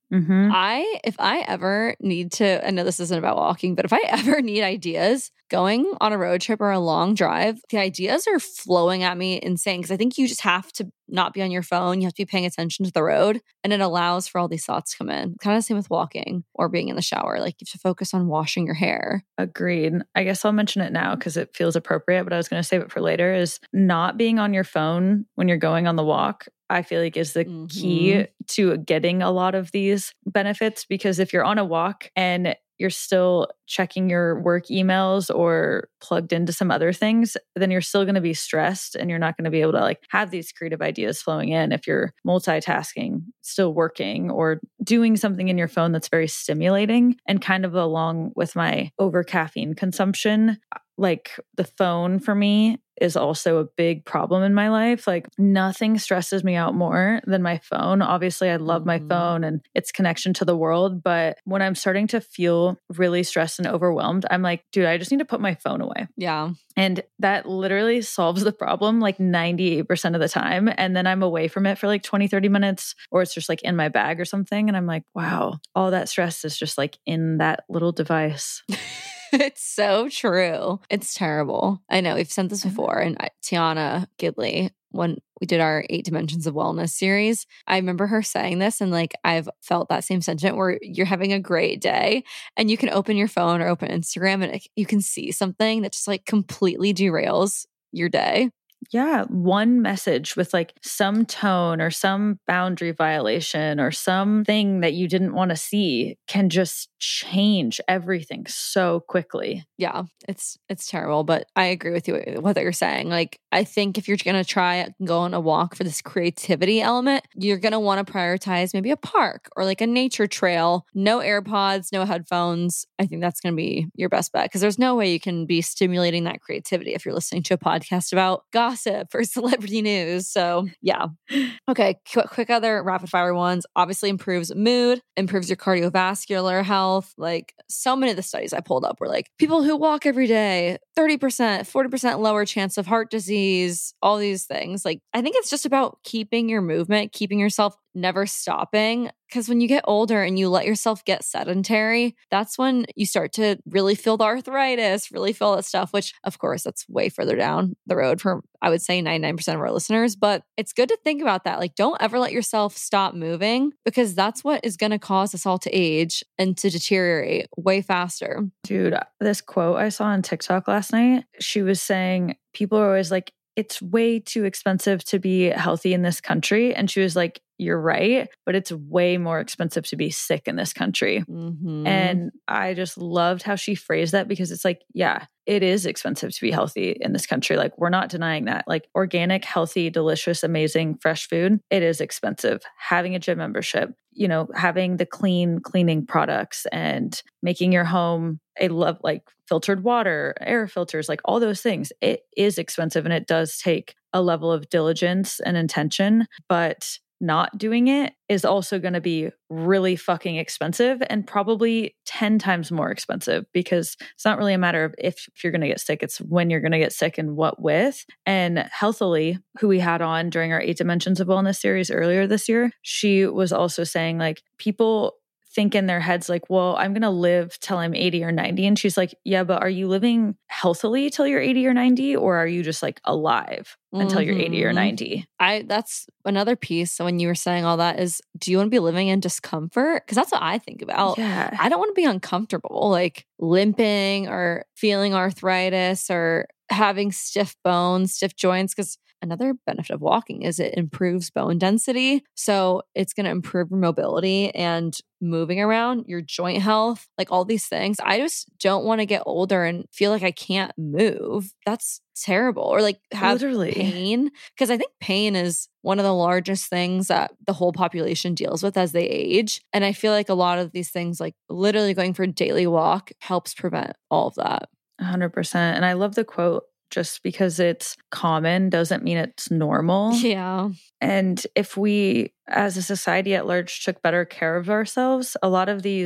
Mm-hmm. I, if I ever need to, I know this isn't about walking, but if I ever need ideas going on a road trip or a long drive, the ideas are flowing at me insane. Cause I think you just have to not be on your phone. You have to be paying attention to the road, and it allows for all these thoughts to come in. Kind of the same with walking or being in the shower. Like you have to focus on washing your hair. Agreed. I guess I'll mention it now because it feels appropriate, but I was going to save it for later, is not being on your phone when you're going on the walk. I feel like is the mm-hmm. key to getting a lot of these benefits, because if you're on a walk and you're still checking your work emails or plugged into some other things, then you're still going to be stressed and you're not going to be able to like have these creative ideas flowing in if you're multitasking, still working or doing something in your phone that's very stimulating. And kind of along with my over caffeine consumption, like the phone for me is also a big problem in my life. Like nothing stresses me out more than my phone. Obviously, I love my Mhm. phone and its connection to the world. But when I'm starting to feel really stressed and overwhelmed, I'm like, dude, I just need to put my phone away. Yeah. And that literally solves the problem like ninety-eight percent of the time. And then I'm away from it for like twenty, thirty minutes, or it's just like in my bag or something. And I'm like, wow, all that stress is just like in that little device. It's so true. It's terrible. I know we've sent this before. And I, Tiana Gidley, when we did our Eight Dimensions of Wellness series, I remember her saying this, and like I've felt that same sentiment where you're having a great day and you can open your phone or open Instagram and it, you can see something that just like completely derails your day. Yeah, one message with like some tone or some boundary violation or something that you didn't want to see can just change everything so quickly. Yeah, it's it's terrible, but I agree with you with what you're saying. Like, I think if you're going to try and go on a walk for this creativity element, you're going to want to prioritize maybe a park or like a nature trail, no AirPods, no headphones. I think that's going to be your best bet, because there's no way you can be stimulating that creativity if you're listening to a podcast about gossip or celebrity news. So yeah. Okay, quick, quick other rapid fire ones. Obviously improves mood, improves your cardiovascular health. Like so many of the studies I pulled up were like people who walk every day, thirty percent, forty percent lower chance of heart disease, all these things. Like I think it's just about keeping your movement, keeping yourself never stopping. Because when you get older and you let yourself get sedentary, that's when you start to really feel the arthritis, really feel that stuff, which of course that's way further down the road for, I would say, ninety-nine percent of our listeners. But it's good to think about that. Like don't ever let yourself stop moving, because that's what is going to cause us all to age and to deteriorate way faster. Dude, this quote I saw on TikTok last night, she was saying people are always like, it's way too expensive to be healthy in this country. And she was like, you're right, but it's way more expensive to be sick in this country. Mm-hmm. And I just loved how she phrased that, because it's like, yeah, it is expensive to be healthy in this country. Like we're not denying that. Like organic, healthy, delicious, amazing, fresh food, it is expensive. Having a gym membership, you know, having the clean cleaning products and making your home a love like filtered water, air filters, like all those things, it is expensive and it does take a level of diligence and intention, but not doing it is also going to be really fucking expensive and probably ten times more expensive, because it's not really a matter of if, if you're going to get sick, it's when you're going to get sick and what with. And Healthily, who we had on during our Eight Dimensions of Wellness series earlier this year, she was also saying like people think in their heads like, well, I'm going to live till I'm eighty or ninety. And she's like, yeah, but are you living healthily till you're eighty or ninety? Or are you just like alive until Mm-hmm. you're eighty or ninety? I that's another piece. So when you were saying all that is, do you want to be living in discomfort? Because that's what I think about. Yeah. I don't want to be uncomfortable, like limping or feeling arthritis or having stiff bones, stiff joints, because another benefit of walking is it improves bone density. So it's going to improve your mobility and moving around, your joint health, like all these things. I just don't want to get older and feel like I can't move. That's terrible. Or like have Literally. pain. Because I think pain is one of the largest things that the whole population deals with as they age. And I feel like a lot of these things, like literally going for a daily walk, helps prevent all of that. one hundred percent. And I love the quote, just because it's common doesn't mean it's normal. Yeah. And if we, as a society at large, took better care of ourselves, a lot of these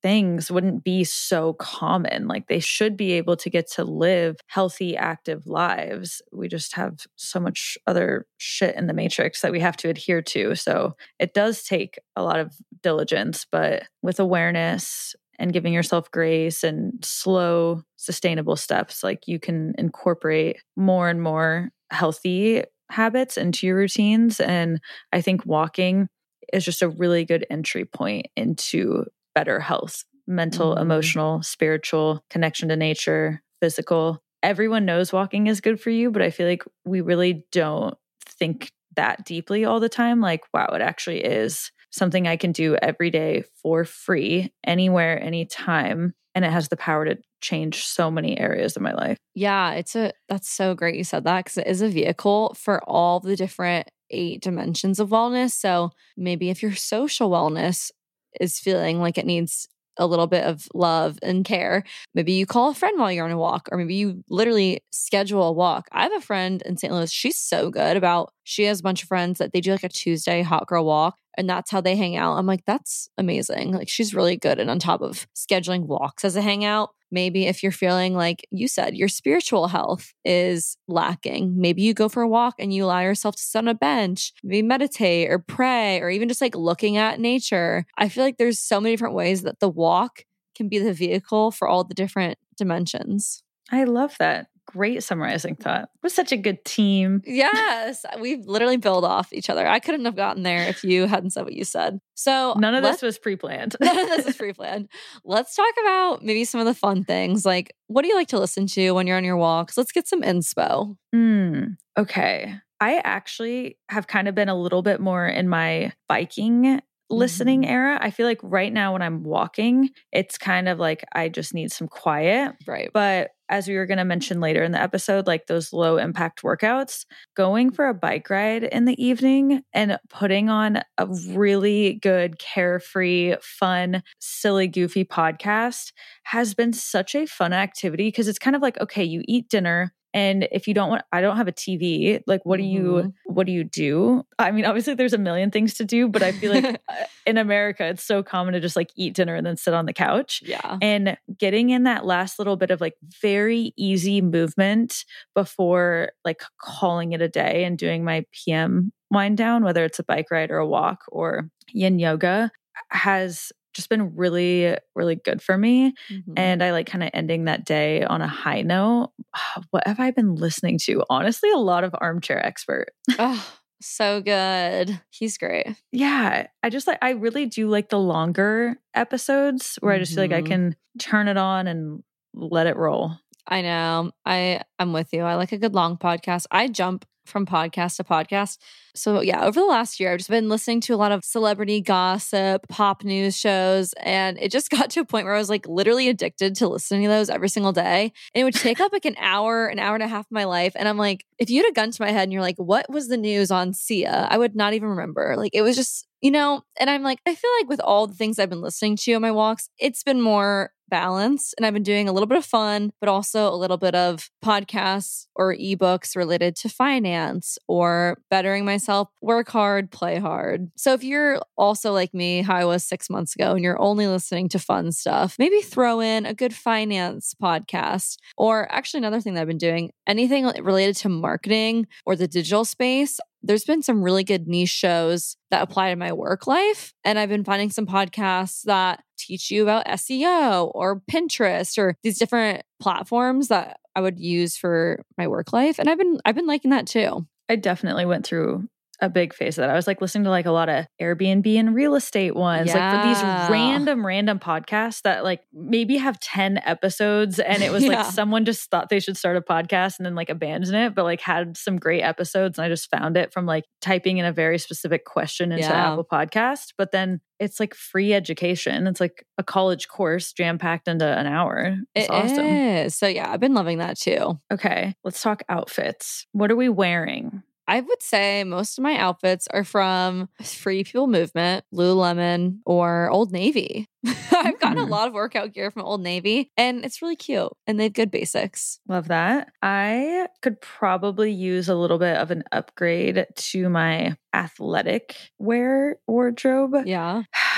things wouldn't be so common. Like they should be able to get to live healthy, active lives. We just have so much other shit in the matrix that we have to adhere to. So it does take a lot of diligence, but with awareness and giving yourself grace and slow, sustainable steps, like you can incorporate more and more healthy habits into your routines. And I think walking is just a really good entry point into better health, mental, Mhm. emotional, spiritual, connection to nature, physical. Everyone knows walking is good for you, but I feel like we really don't think that deeply all the time. Like, wow, it actually is something I can do every day for free, anywhere, anytime. And it has the power to change so many areas of my life. Yeah, it's a that's so great you said that, because it is a vehicle for all the different eight dimensions of wellness. So maybe if your social wellness is feeling like it needs a little bit of love and care, maybe you call a friend while you're on a walk, or maybe you literally schedule a walk. I have a friend in Saint Louis. She's so good about, she has a bunch of friends that they do like a Tuesday hot girl walk, and that's how they hang out. I'm like, that's amazing. Like she's really good and on top of scheduling walks as a hangout. Maybe if you're feeling like you said, your spiritual health is lacking, maybe you go for a walk and you allow yourself to sit on a bench, maybe meditate or pray, or even just like looking at nature. I feel like there's so many different ways that the walk can be the vehicle for all the different dimensions. I love that. Great summarizing thought. We're such a good team. Yes, we literally build off each other. I couldn't have gotten there if you hadn't said what you said. So none of let's- this was pre-planned. None of this is pre-planned. Let's talk about maybe some of the fun things. Like, what do you like to listen to when you're on your walks? Let's get some inspo. Mm, okay. I actually have kind of been a little bit more in my biking listening Mhm. era. I feel like right now when I'm walking, it's kind of like I just need some quiet. Right. But as we were going to mention later in the episode, like those low impact workouts, going for a bike ride in the evening and putting on a really good, carefree, fun, silly, goofy podcast has been such a fun activity, because it's kind of like, okay, you eat dinner. And if you don't want, I don't have a T V. Like, what do you, Mhm. what do you do? I mean, obviously there's a million things to do, but I feel like uh, in America, it's so common to just like eat dinner and then sit on the couch. Yeah. And getting in that last little bit of like very easy movement before like calling it a day and doing my P M wind down, whether it's a bike ride or a walk or yin yoga, has just been really, really good for me. Mhm. And I like kind of ending that day on a high note. What have I been listening to? Honestly, a lot of Armchair Expert. Oh, so good. He's great. Yeah. I just like, I really do like the longer episodes where I just feel like I Mhm. can turn it on and let it roll. I know. I I'm with you. I like a good long podcast. I jump from podcast to podcast. So yeah, over the last year, I've just been listening to a lot of celebrity gossip, pop news shows, and it just got to a point where I was like literally addicted to listening to those every single day. And it would take up like an hour, an hour and a half of my life. And I'm like, if you had a gun to my head and you're like, what was the news on Sia? I would not even remember. Like it was just, you know, and I'm like, I feel like with all the things I've been listening to on my walks, it's been more balanced, and I've been doing a little bit of fun, but also a little bit of podcasts or ebooks related to finance or bettering myself. Work hard, play hard. So if you're also like me, how I was six months ago, and you're only listening to fun stuff, maybe throw in a good finance podcast. Or actually another thing that I've been doing, anything related to marketing or the digital space. There's been some really good niche shows that apply to my work life. And I've been finding some podcasts that teach you about S E O or Pinterest or these different platforms that I would use for my work life. And I've been I've been liking that too. I definitely went through a big phase of that. I was like listening to like a lot of Airbnb and real estate ones, Yeah. like for these random, random podcasts that like maybe have ten episodes. And it was Yeah. like someone just thought they should start a podcast and then like abandoned it, but like had some great episodes. And I just found it from like typing in a very specific question into Yeah. Apple Podcast. But then it's like free education. It's like a college course jam packed into an hour. It's It awesome. is. So yeah, I've been loving that too. Okay, let's talk outfits. What are we wearing? I would say most of my outfits are from Free People Movement, Lululemon, or Old Navy. I've gotten a Mm. lot of workout gear from Old Navy, and it's really cute, and they have good basics. Love that. I could probably use a little bit of an upgrade to my athletic wear wardrobe. Yeah.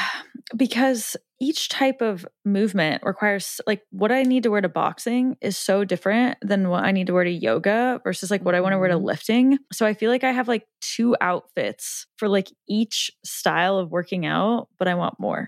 because each type of movement requires, like, what I need to wear to boxing is so different than what I need to wear to yoga versus like what I want to wear to lifting. So I feel like I have like two outfits for like each style of working out, but I want more.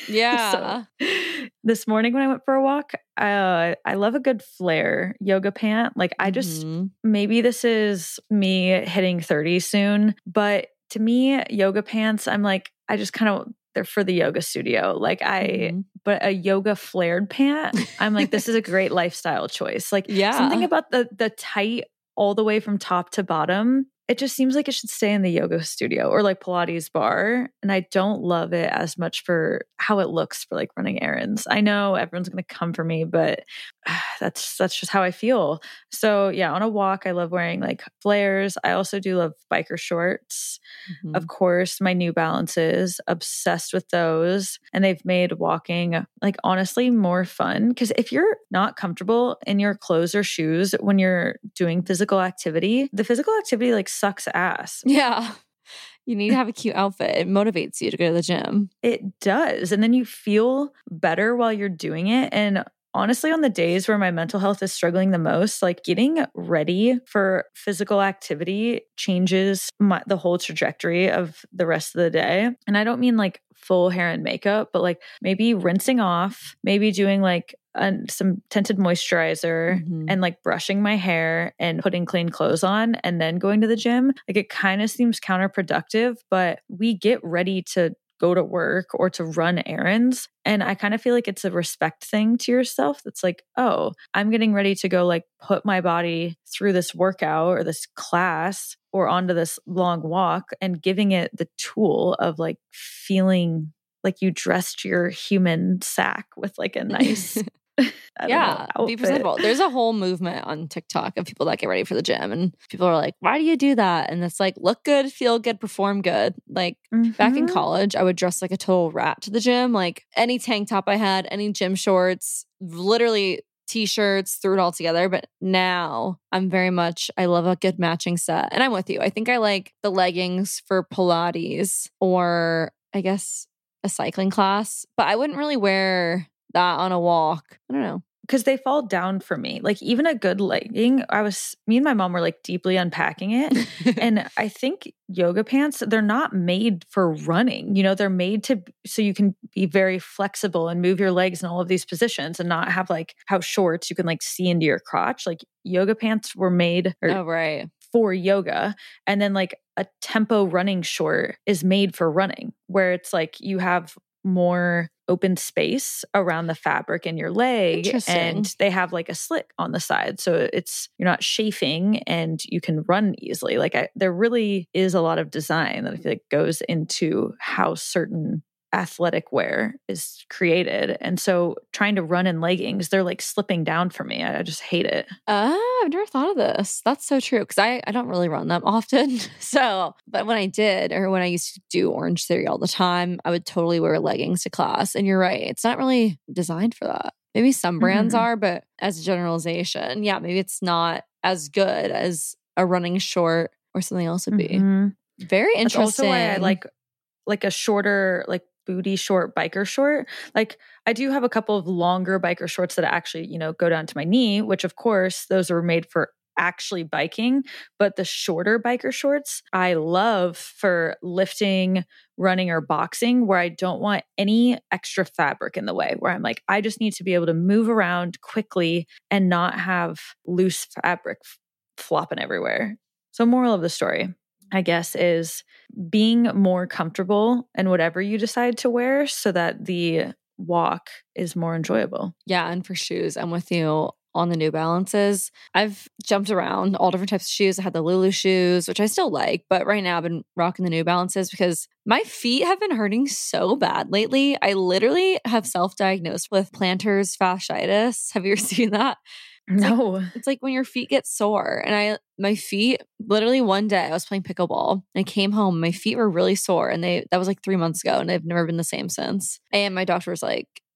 Yeah. So, this morning when I went for a walk, uh, I love a good flare yoga pant. Like I just, mm-hmm. maybe this is me hitting thirty soon, but to me, yoga pants, I'm like, I just kind of, they're for the yoga studio. Like I, mm-hmm. but a yoga flared pant, I'm like, this is a great lifestyle choice. Like yeah. something about the the tight all the way from top to bottom. It just seems like it should stay in the yoga studio or like Pilates bar. And I don't love it as much for how it looks for like running errands. I know everyone's going to come for me, but uh, that's that's just how I feel. So yeah, on a walk, I love wearing like flares. I also do love biker shorts. Mm-hmm. Of course, my New Balances, obsessed with those. And they've made walking like honestly more fun. Because if you're not comfortable in your clothes or shoes when you're doing physical activity, the physical activity like sucks ass. Yeah. You need to have a cute outfit. It motivates you to go to the gym. It does. And then you feel better while you're doing it. And honestly, on the days where my mental health is struggling the most, like getting ready for physical activity changes my, the whole trajectory of the rest of the day. And I don't mean like full hair and makeup, but like maybe rinsing off, maybe doing like a, some tinted moisturizer mm-hmm. and like brushing my hair and putting clean clothes on and then going to the gym. Like it kind of seems counterproductive, but we get ready to go to work or to run errands. And I kind of feel like it's a respect thing to yourself. That's like, oh, I'm getting ready to go like put my body through this workout or this class or onto this long walk and giving it the tool of like feeling like you dressed your human sack with like a nice yeah, know, be presentable. There's a whole movement on TikTok of people that get ready for the gym, and people are like, "Why do you do that?" And it's like, look good, feel good, perform good. Like mm-hmm. back in college, I would dress like a total rat to the gym. Like any tank top I had, any gym shorts, literally t-shirts, threw it all together. But now I'm very much, I love a good matching set, and I'm with you. I think I like the leggings for Pilates or I guess a cycling class, but I wouldn't really wear that on a walk. I don't know. Because they fall down for me. Like even a good legging, I was, me and my mom were like deeply unpacking it. And I think yoga pants, they're not made for running. You know, they're made to, so you can be very flexible and move your legs in all of these positions and not have like how shorts you can like see into your crotch. Like yoga pants were made or, oh, right. for yoga. And then like a tempo running short is made for running, where it's like you have more open space around the fabric in your leg, and they have like a slit on the side, so it's you're not chafing and you can run easily. Like I, there really is a lot of design that I feel like goes into how certain athletic wear is created. And so trying to run in leggings, they're like slipping down for me. I, I just hate it. Uh, I've never thought of this. That's so true. Because I, I don't really run them often. So, but when I did, or when I used to do Orange Theory all the time, I would totally wear leggings to class. And you're right. It's not really designed for that. Maybe some brands mm-hmm. are, but as a generalization, yeah, maybe it's not as good as a running short or something else would be. Mm-hmm. Very interesting. That's also why I like like a shorter, like booty short biker short. Like I do have a couple of longer biker shorts that actually, you know, go down to my knee, which of course those are made for actually biking. But the shorter biker shorts I love for lifting, running, or boxing, where I don't want any extra fabric in the way, where I'm like, I just need to be able to move around quickly and not have loose fabric f- flopping everywhere. So moral of the story, I guess, is being more comfortable in whatever you decide to wear so that the walk is more enjoyable. Yeah. And for shoes, I'm with you on the New Balances. I've jumped around all different types of shoes. I had the Lulu shoes, which I still like, but right now I've been rocking the New Balances because my feet have been hurting so bad lately. I literally have self-diagnosed with plantar fasciitis. Have you ever seen that? It's no. Like, it's like when your feet get sore. And I, my feet, literally one day I was playing pickleball and I came home, my feet were really sore, and they, that was like three months ago, and they've never been the same since. And my doctor was like,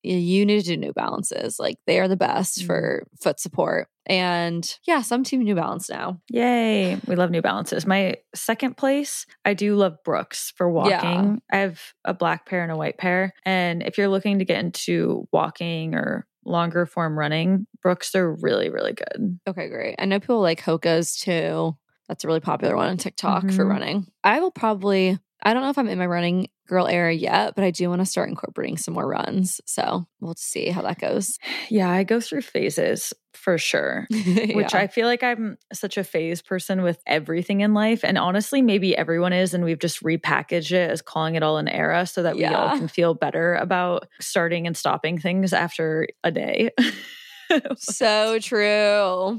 you need to do New Balances. Like they are the best mm. for foot support. And yeah, so I'm team New Balance now. Yay. We love New Balances. My second place, I do love Brooks for walking. Yeah. I have a black pair and a white pair. And if you're looking to get into walking or longer form running, Brooks are really, really good. Okay, great. I know people like Hoka's too. That's a really popular one on TikTok mm-hmm. for running. I will probably, I don't know if I'm in my running girl era yet, but I do want to start incorporating some more runs. So we'll see how that goes. Yeah, I go through phases for sure, yeah. which I feel like I'm such a phase person with everything in life. And honestly, maybe everyone is, and we've just repackaged it as calling it all an era so that we yeah. all can feel better about starting and stopping things after a day. So true.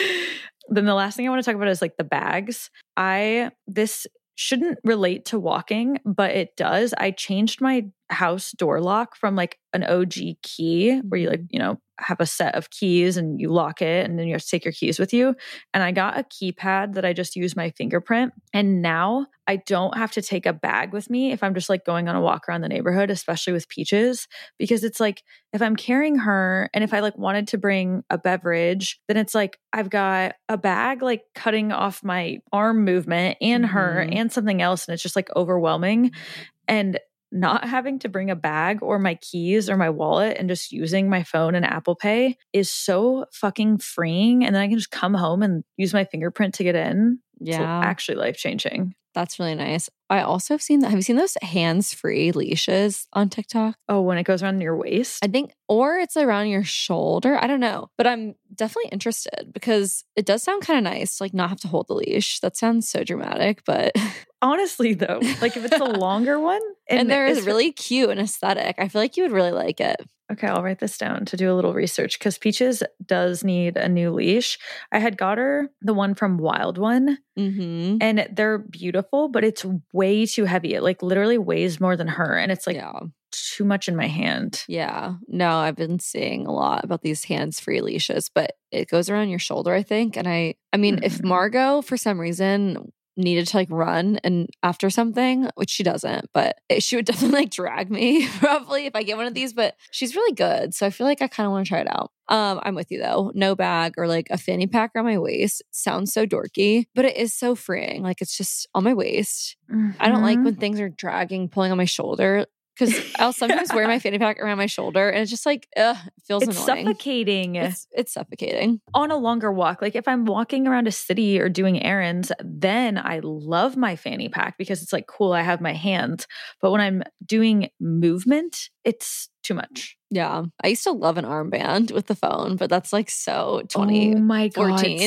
Then the last thing I want to talk about is like the bags. I, this shouldn't relate to walking, but it does. I changed my house door lock from like an O G key where you like, you know, have a set of keys and you lock it and then you have to take your keys with you. And I got a keypad that I just use my fingerprint. And now I don't have to take a bag with me if I'm just like going on a walk around the neighborhood, especially with Peaches, because it's like, if I'm carrying her and if I like wanted to bring a beverage, then it's like, I've got a bag like cutting off my arm movement and mm-hmm. her and something else. And it's just like overwhelming. And not having to bring a bag or my keys or my wallet and just using my phone and Apple Pay is so fucking freeing. And then I can just come home and use my fingerprint to get in. Yeah. It's actually life-changing. That's really nice. I also have seen that. Have you seen those hands-free leashes on TikTok? Oh, when it goes around your waist? I think, or it's around your shoulder. I don't know. But I'm definitely interested because it does sound kind of nice to like not have to hold the leash. That sounds so dramatic, but honestly though, like if it's a longer one. And, and they're really cute and aesthetic. I feel like you would really like it. Okay, I'll write this down to do a little research because Peaches does need a new leash. I had got her the one from Wild One mm-hmm. and they're beautiful, but it's way too heavy. It like literally weighs more than her and it's like yeah. too much in my hand. Yeah. No, I've been seeing a lot about these hands-free leashes, but it goes around your shoulder, I think. And I, I mean, mm-hmm. if Margot for some reason needed to like run and after something, which she doesn't, but it, she would definitely like drag me probably if I get one of these, but she's really good. So I feel like I kind of want to try it out. Um, I'm with you though. No bag or like a fanny pack around my waist. It sounds so dorky, but it is so freeing. Like it's just on my waist. Mm-hmm. I don't like when things are dragging, pulling on my shoulder. Because I'll sometimes wear my fanny pack around my shoulder and it's just like, ugh, it feels it's annoying. Suffocating. It's, it's suffocating. On a longer walk, like if I'm walking around a city or doing errands, then I love my fanny pack because it's like, cool, I have my hands. But when I'm doing movement, it's too much. Yeah. I used to love an armband with the phone, but that's like so twenty fourteen. Oh my God.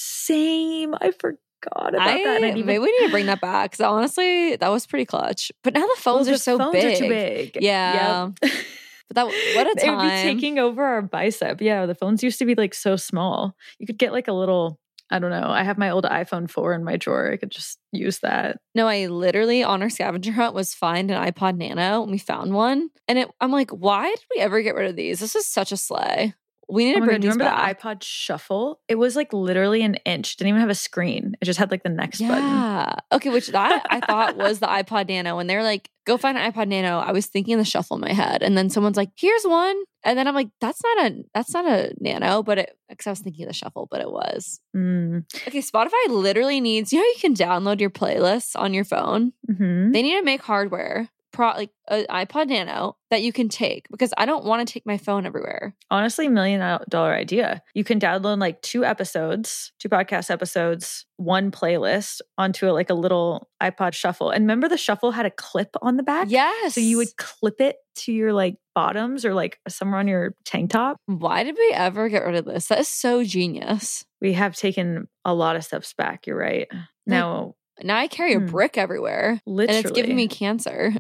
Same. I forgot. God about I, that. And even, maybe we need to bring that back because honestly, that was pretty clutch. But now the phones well, are the so phones big. Are too big. Yeah. Yep. But that what a time. It would be taking over our bicep. Yeah, the phones used to be like so small. You could get like a little, I don't know. I have my old iPhone four in my drawer. I could just use that. No, I literally on our scavenger hunt was find an iPod Nano and we found one. And it, I'm like, why did we ever get rid of these? This is such a slay. We need oh to bring God, these remember back. the iPod Shuffle? It was like literally an inch. Didn't even have a screen. It just had like the next yeah. button. Yeah. Okay, which that I thought was the iPod Nano. When they're like, go find an iPod Nano, I was thinking the Shuffle in my head. And then someone's like, here's one. And then I'm like, that's not a that's not a Nano, but it because I was thinking of the Shuffle, but it was. Mm. Okay, Spotify literally needs, you know, you can download your playlists on your phone. Mm-hmm. They need to make hardware. Pro, like an iPod Nano that you can take because I don't want to take my phone everywhere. Honestly, million dollar idea. You can download like two episodes, two podcast episodes, one playlist onto a, like a little iPod Shuffle. And remember the Shuffle had a clip on the back? Yes. So you would clip it to your like bottoms or like somewhere on your tank top. Why did we ever get rid of this? That is so genius. We have taken a lot of steps back. You're right. Now... Now I carry a hmm. brick everywhere. Literally. And it's giving me cancer.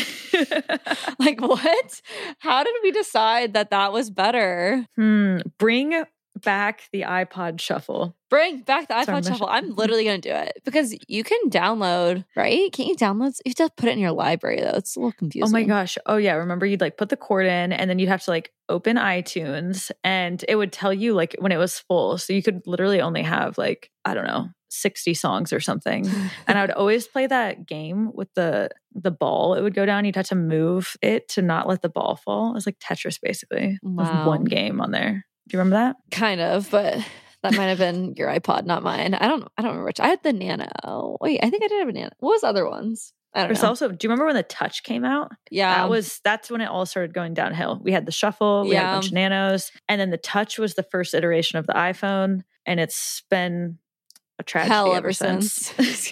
Like, what? How did we decide that that was better? Hmm. Bring back the iPod Shuffle. Bring back the iPod Shuffle. I'm literally going to do it because you can download, right? Can't you download? You have to put it in your library though. It's a little confusing. Oh my gosh. Oh yeah. Remember you'd like put the cord in and then you'd have to like open iTunes and it would tell you like when it was full. So you could literally only have like, I don't know, sixty songs or something. And I would always play that game with the the ball, it would go down. You'd have to move it to not let the ball fall. It was like Tetris, basically. Wow. It was one game on there. Do you remember that? Kind of, but that might have been your iPod, not mine. I don't I don't remember which. I had the Nano. Wait, I think I did have a Nano. What was the other ones? I don't There's know. also, do you remember when the Touch came out? Yeah. That was, that's when it all started going downhill. We had the Shuffle, we had Yeah. a bunch of Nanos, and then the Touch was the first iteration of the iPhone, and it's been a tragedy Hell ever ever since. since.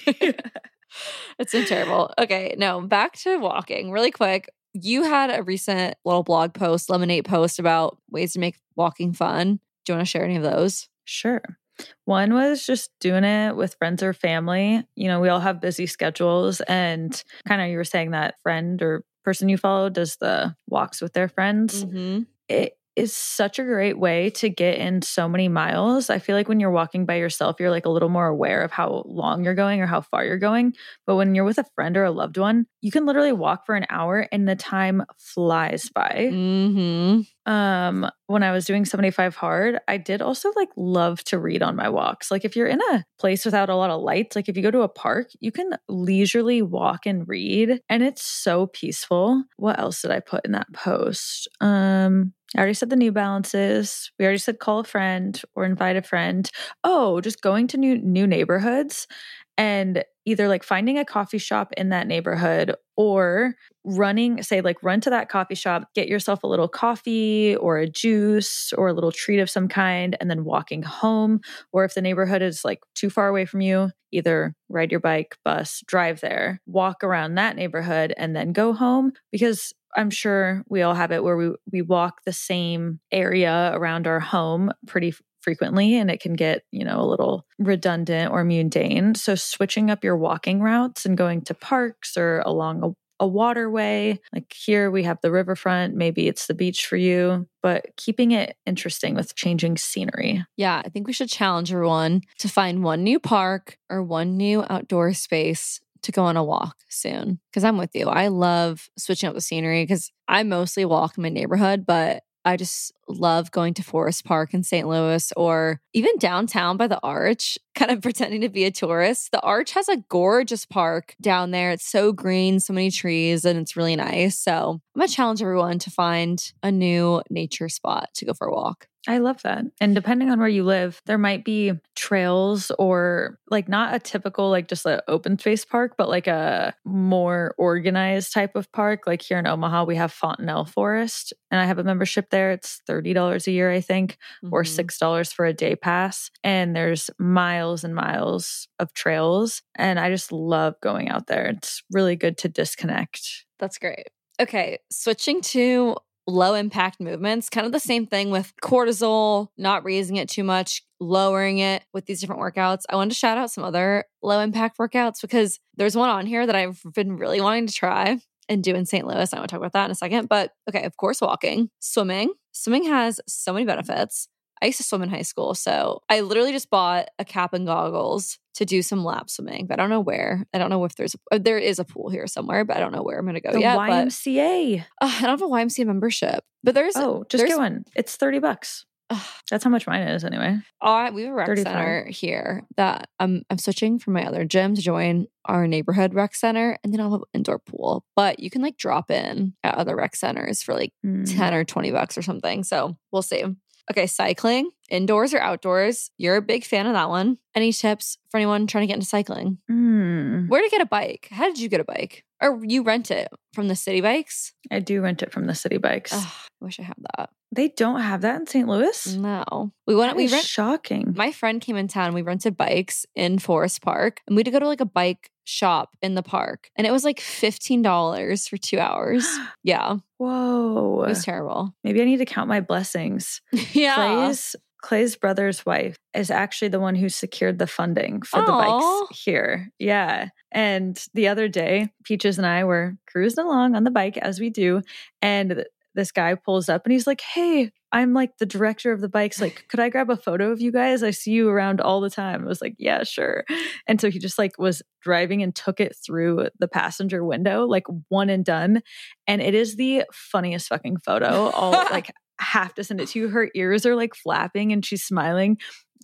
It's been terrible. Okay, no, back to walking really quick. You had a recent little blog post, Lemonade post about ways to make walking fun. Do you want to share any of those? Sure. One was just doing it with friends or family. You know, we all have busy schedules, and kind of you were saying that friend or person you follow does the walks with their friends. Mm-hmm. It is such a great way to get in so many miles. I feel like when you're walking by yourself, you're like a little more aware of how long you're going or how far you're going. But when you're with a friend or a loved one, you can literally walk for an hour and the time flies by. Mm-hmm. Um, when I was doing seventy-five hard, I did also like love to read on my walks. Like if you're in a place without a lot of lights, like if you go to a park, you can leisurely walk and read, and it's so peaceful. What else did I put in that post? Um, I already said the New Balances. We already said call a friend or invite a friend. Oh, just going to new new neighborhoods and either like finding a coffee shop in that neighborhood or running, say like run to that coffee shop, get yourself a little coffee or a juice or a little treat of some kind, and then walking home. Or if the neighborhood is like too far away from you, either ride your bike, bus, drive there, walk around that neighborhood, and then go home. Because I'm sure we all have it where we, we walk the same area around our home pretty frequently, and it can get, you know, a little redundant or mundane. So switching up your walking routes and going to parks or along a, a waterway, like here we have the riverfront, maybe it's the beach for you, but keeping it interesting with changing scenery. Yeah, I think we should challenge everyone to find one new park or one new outdoor space to go on a walk soon. Because I'm with you. I love switching up the scenery because I mostly walk in my neighborhood, but I just love going to Forest Park in Saint Louis or even downtown by the Arch, kind of pretending to be a tourist. The Arch has a gorgeous park down there. It's so green, so many trees, and it's really nice. So I'm going to challenge everyone to find a new nature spot to go for a walk. I love that. And depending on where you live, there might be trails or like not a typical, like just an open space park, but like a more organized type of park. Like here in Omaha, we have Fontanelle Forest, and I have a membership there. It's thirty dollars a year, I think, mm-hmm. or six dollars for a day pass. And there's miles and miles of trails. And I just love going out there. It's really good to disconnect. That's great. Okay, switching to low impact movements, kind of the same thing with cortisol, not raising it too much, lowering it with these different workouts. I wanted to shout out some other low impact workouts because there's one on here that I've been really wanting to try and do in Saint Louis. I want to talk about that in a second. But okay, of course, walking, swimming. Swimming has so many benefits. I used to swim in high school, so I literally just bought a cap and goggles to do some lap swimming, but I don't know where. I don't know if there's a, there is a pool here somewhere, but I don't know where I'm going to go the yet. Y M C A. But, uh, I don't have a Y M C A membership, but there's oh, just there's, get one. It's thirty bucks. Uh, That's how much mine is anyway. Uh, we have a rec thirty-five center here that I'm I'm switching from my other gym to join our neighborhood rec center, and then I'll have an indoor pool. But you can like drop in at other rec centers for like mm. ten or twenty bucks or something. So we'll see. Okay, cycling, indoors or outdoors. You're a big fan of that one. Any tips for anyone trying to get into cycling? Mm. Where to get a bike? How did you get a bike? Or you rent it from the City Bikes? I do rent it from the City Bikes. Ugh, I wish I had that. They don't have that in Saint Louis? No. We went. That we is rent, shocking. My friend came in town. We rented bikes in Forest Park, and we had to go to like a bike shop in the park, and it was like fifteen dollars for two hours. Yeah. Whoa. It was terrible. Maybe I need to count my blessings. Yeah. Clay's, Clay's brother's wife is actually the one who secured the funding for Aww. the bikes here. Yeah. And the other day, Peaches and I were cruising along on the bike as we do, and this guy pulls up and he's like, "Hey, I'm like the director of the bikes. Like, could I grab a photo of you guys? I see you around all the time." I was like, "Yeah, sure." And so he just like was driving and took it through the passenger window, like one and done. And it is the funniest fucking photo. I'll like have to send it to you. Her ears are like flapping and she's smiling.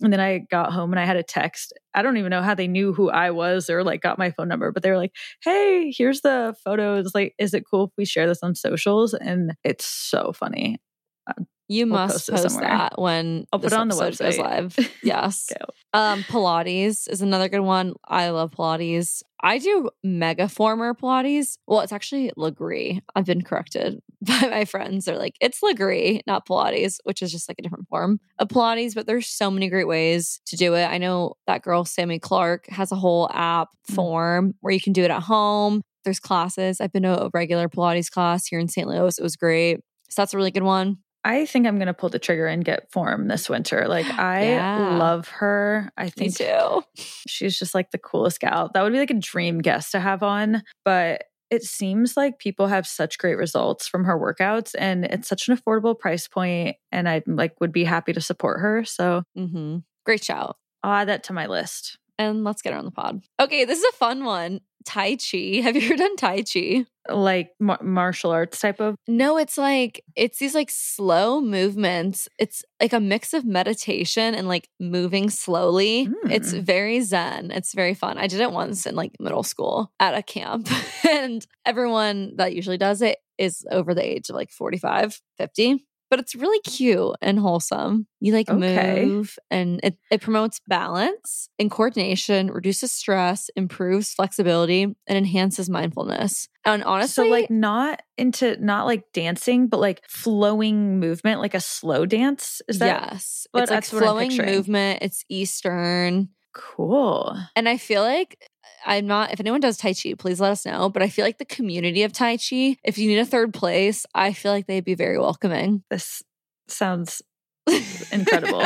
And then I got home and I had a text. I don't even know how they knew who I was or like got my phone number, but they were like, hey, here's the photos. Like, is it cool if we share this on socials? And it's so funny. You We'll must post it post, somewhere. that when I'll put this it on the episode goes website. live. Yes. Okay. Um, Pilates is another good one. I love Pilates. I do Megaformer Pilates. Well, it's actually Legree. I've been corrected by my friends. They're like, it's Legree, not Pilates, which is just like a different form of Pilates. But there's so many great ways to do it. I know that girl, Sammy Clark, has a whole app Mm. form where you can do it at home. There's classes. I've been to a regular Pilates class here in Saint Louis. It was great. So that's a really good one. I think I'm going to pull the trigger and get Form this winter. Like, I Yeah. love her. I Me think too. she's just like the coolest gal. That would be like a dream guest to have on. But it seems like people have such great results from her workouts, and it's such an affordable price point, and I like would be happy to support her. So Mm-hmm. Great shout. I'll add that to my list. And let's get her on the pod. Okay, this is a fun one. Tai Chi. Have you ever done Tai Chi? Like mar- martial arts type of. No, it's like, it's these like slow movements. It's like a mix of meditation and like moving slowly. Mm. It's very zen. It's very fun. I did it once in like middle school at a camp. And everyone that usually does it is over the age of like forty-five, fifty. But it's really cute and wholesome. You like Okay. move and it, it promotes balance and coordination, reduces stress, improves flexibility, and enhances mindfulness. And honestly, So like not into not like dancing, but like flowing movement, like a slow dance. Is that yes, but it's like that's what I'm flowing picturing. movement. It's Eastern. cool? And I feel like I'm not, if anyone does Tai Chi, please let us know. But I feel like the community of Tai Chi, if you need a third place, I feel like they'd be very welcoming. This sounds incredible.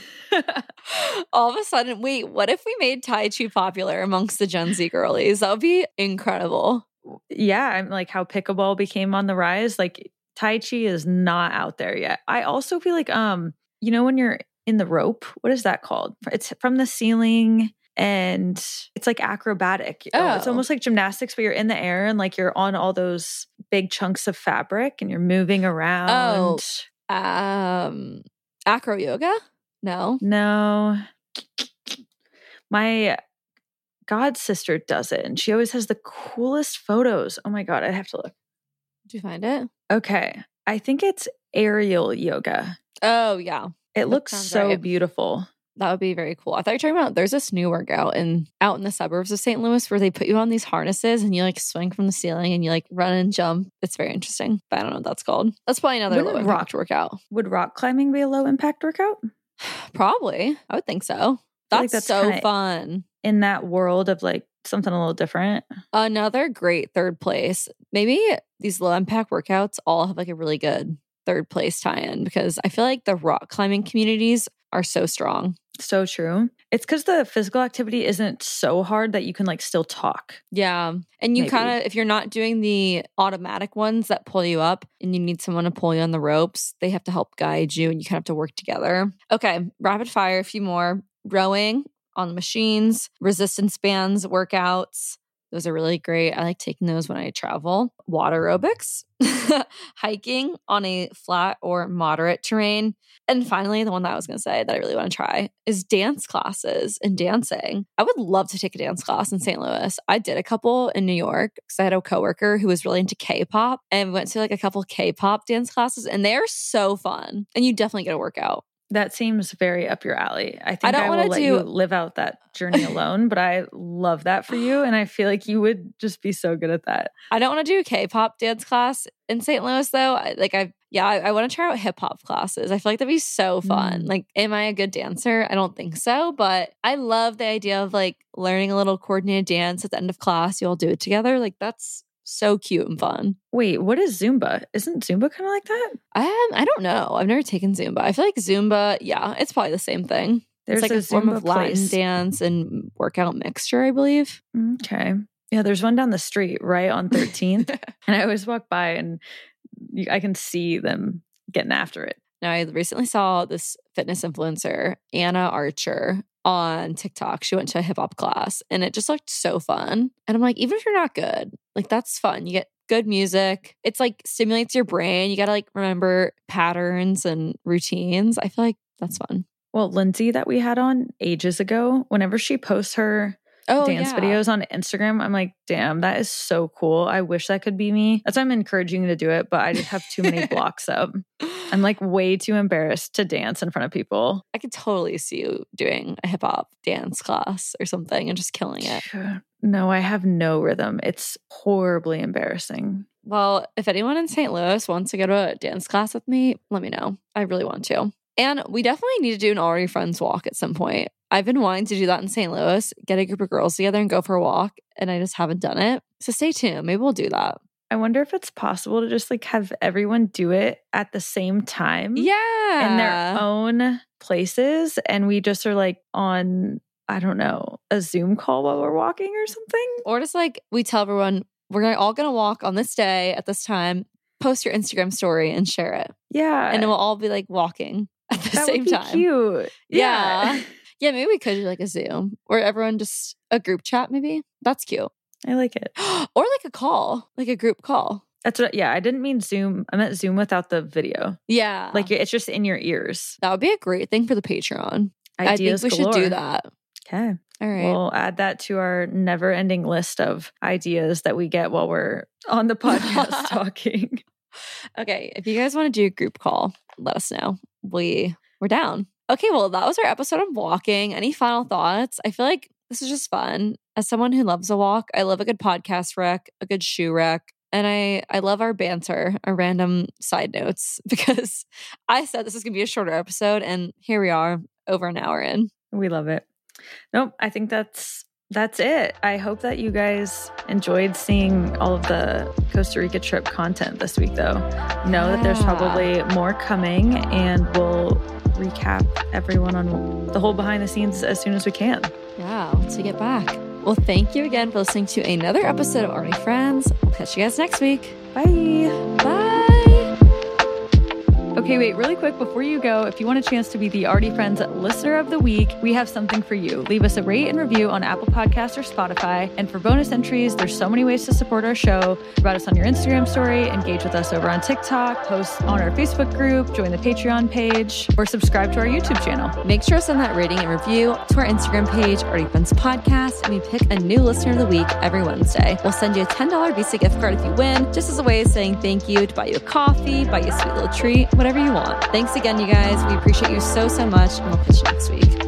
All of a sudden, wait, what if we made Tai Chi popular amongst the Gen Z girlies? That would be incredible. Yeah, I'm like how pickleball became on the rise. Like Tai Chi is not out there yet. I also feel like um, you know, when you're in the rope, what is that called? It's from the ceiling and it's like acrobatic. Oh, it's Oh. almost like gymnastics, but you're in the air and like you're on all those big chunks of fabric and you're moving around. Um, acro yoga? No. No. My god sister does it and she always has the coolest photos. Oh my god, I'd have to look. Did you find it? Okay. I think it's aerial yoga. Oh, yeah. It That looks sounds so right. beautiful. That would be very cool. I thought you were talking about there's this new workout in out in the suburbs of Saint Louis where they put you on these harnesses and you like swing from the ceiling and you like run and jump. It's very interesting. But I don't know what that's called. That's probably another Wouldn't low impact workout. Would rock climbing be a low impact workout? Probably. I would think so. I feel That's, like that's so kinda- fun. In that world of like something a little different. Another great third place. Maybe these low impact workouts all have like a really good third place tie in because I feel like the rock climbing communities are so strong. So true. It's because the physical activity isn't so hard that you can like still talk. Yeah. And you Maybe. kind of, if you're not doing the automatic ones that pull you up and you need someone to pull you on the ropes, they have to help guide you and you kind of have to work together. Okay. Rapid fire, a few more. Rowing on the machines, resistance bands, workouts. Those are really great. I like taking those when I travel. Water aerobics, hiking on a flat or moderate terrain. And finally, the one that I was going to say that I really want to try is dance classes and dancing. I would love to take a dance class in Saint Louis. I did a couple in New York because I had a coworker who was really into K-pop and we went to like a couple K-pop dance classes and they're so fun. And you definitely get a workout. That seems very up your alley. I think I I, don't will wanna let do- you live out that journey alone, but I love that for you. And I feel like you would just be so good at that. I don't want to do a K-pop dance class in Saint Louis though. I, like I, yeah, I, I want to try out hip hop classes. I feel like that'd be so fun. Mm. Like, am I a good dancer? I don't think so, but I love the idea of like learning a little coordinated dance at the end of class. You all do it together. Like that's so cute and fun. Wait, what is Zumba? Isn't Zumba kind of like that? Um, I don't know. I've never taken Zumba. I feel like Zumba, yeah, it's probably the same thing. There's it's like a, a, form Zumba of Latin place. dance and workout mixture, I believe. Okay. Yeah, there's one down the street right on thirteenth. And I always walk by and you, I can see them getting after it. Now, I recently saw this fitness influencer, Anna Archer, on TikTok. She went to a hip hop class and it just looked so fun. And I'm like, even if you're not good, like that's fun. You get good music. It's like stimulates your brain. You got to like remember patterns and routines. I feel like that's fun. Well, Lindsay that we had on ages ago, whenever she posts her oh, dance yeah. videos on Instagram, I'm like, damn, that is so cool. I wish that could be me. That's why I'm encouraging you to do it, but I just have too many blocks up. I'm like way too embarrassed to dance in front of people. I could totally see you doing a hip hop dance class or something and just killing it. No, I have no rhythm. It's horribly embarrassing. Well, if anyone in Saint Louis wants to go to a dance class with me, let me know. I really want to. And we definitely need to do an Already Friends walk at some point. I've been wanting to do that in Saint Louis, get a group of girls together and go for a walk, and I just haven't done it. So stay tuned. Maybe we'll do that. I wonder if it's possible to just like have everyone do it at the same time. Yeah. In their own places. And we just are like on, I don't know, a Zoom call while we're walking or something. Or just like we tell everyone, we're all going to walk on this day at this time, post your Instagram story and share it. Yeah. And we'll all be like walking at the that same would be time. Cute. Yeah. Yeah. Yeah, maybe we could do like a Zoom or everyone just a group chat maybe. That's cute. I like it. Or like a call, like a group call. That's what, yeah, I didn't mean Zoom. I meant Zoom without the video. Yeah. Like it's just in your ears. That would be a great thing for the Patreon. Ideas I think we galore. should do that. Okay. All right. We'll add that to our never ending list of ideas that we get while we're on the podcast talking. Okay. If you guys want to do a group call, let us know. We, we're down. Okay. Well, that was our episode of walking. Any final thoughts? I feel like this is just fun. As someone who loves a walk, I love a good podcast rec, a good shoe rec. And I, I love our banter, our random side notes, because I said this is going to be a shorter episode. And here we are over an hour in. We love it. Nope. I think that's that's it. I hope that you guys enjoyed seeing all of the Costa Rica trip content this week, though. Know that there's probably more coming, and we'll recap everyone on the whole behind the scenes as soon as we can. Yeah, once we get back. Well, thank you again for listening to another episode of Already Friends. We'll catch you guys next week. Bye. Bye. Okay, wait, really quick before you go, if you want a chance to be the Already Friends Listener of the Week, we have something for you. Leave us a rate and review on Apple Podcasts or Spotify. And for bonus entries, there's so many ways to support our show. About us on your Instagram story, engage with us over on TikTok, post on our Facebook group, join the Patreon page, or subscribe to our YouTube channel. Make sure to send that rating and review to our Instagram page, Already Friends Podcast, and we pick a new Listener of the Week every Wednesday. We'll send you a ten dollars Visa gift card if you win, just as a way of saying thank you, to buy you a coffee, buy you a sweet little treat, whatever you want. Thanks again, you guys. We appreciate you so, so much, and we'll catch you next week.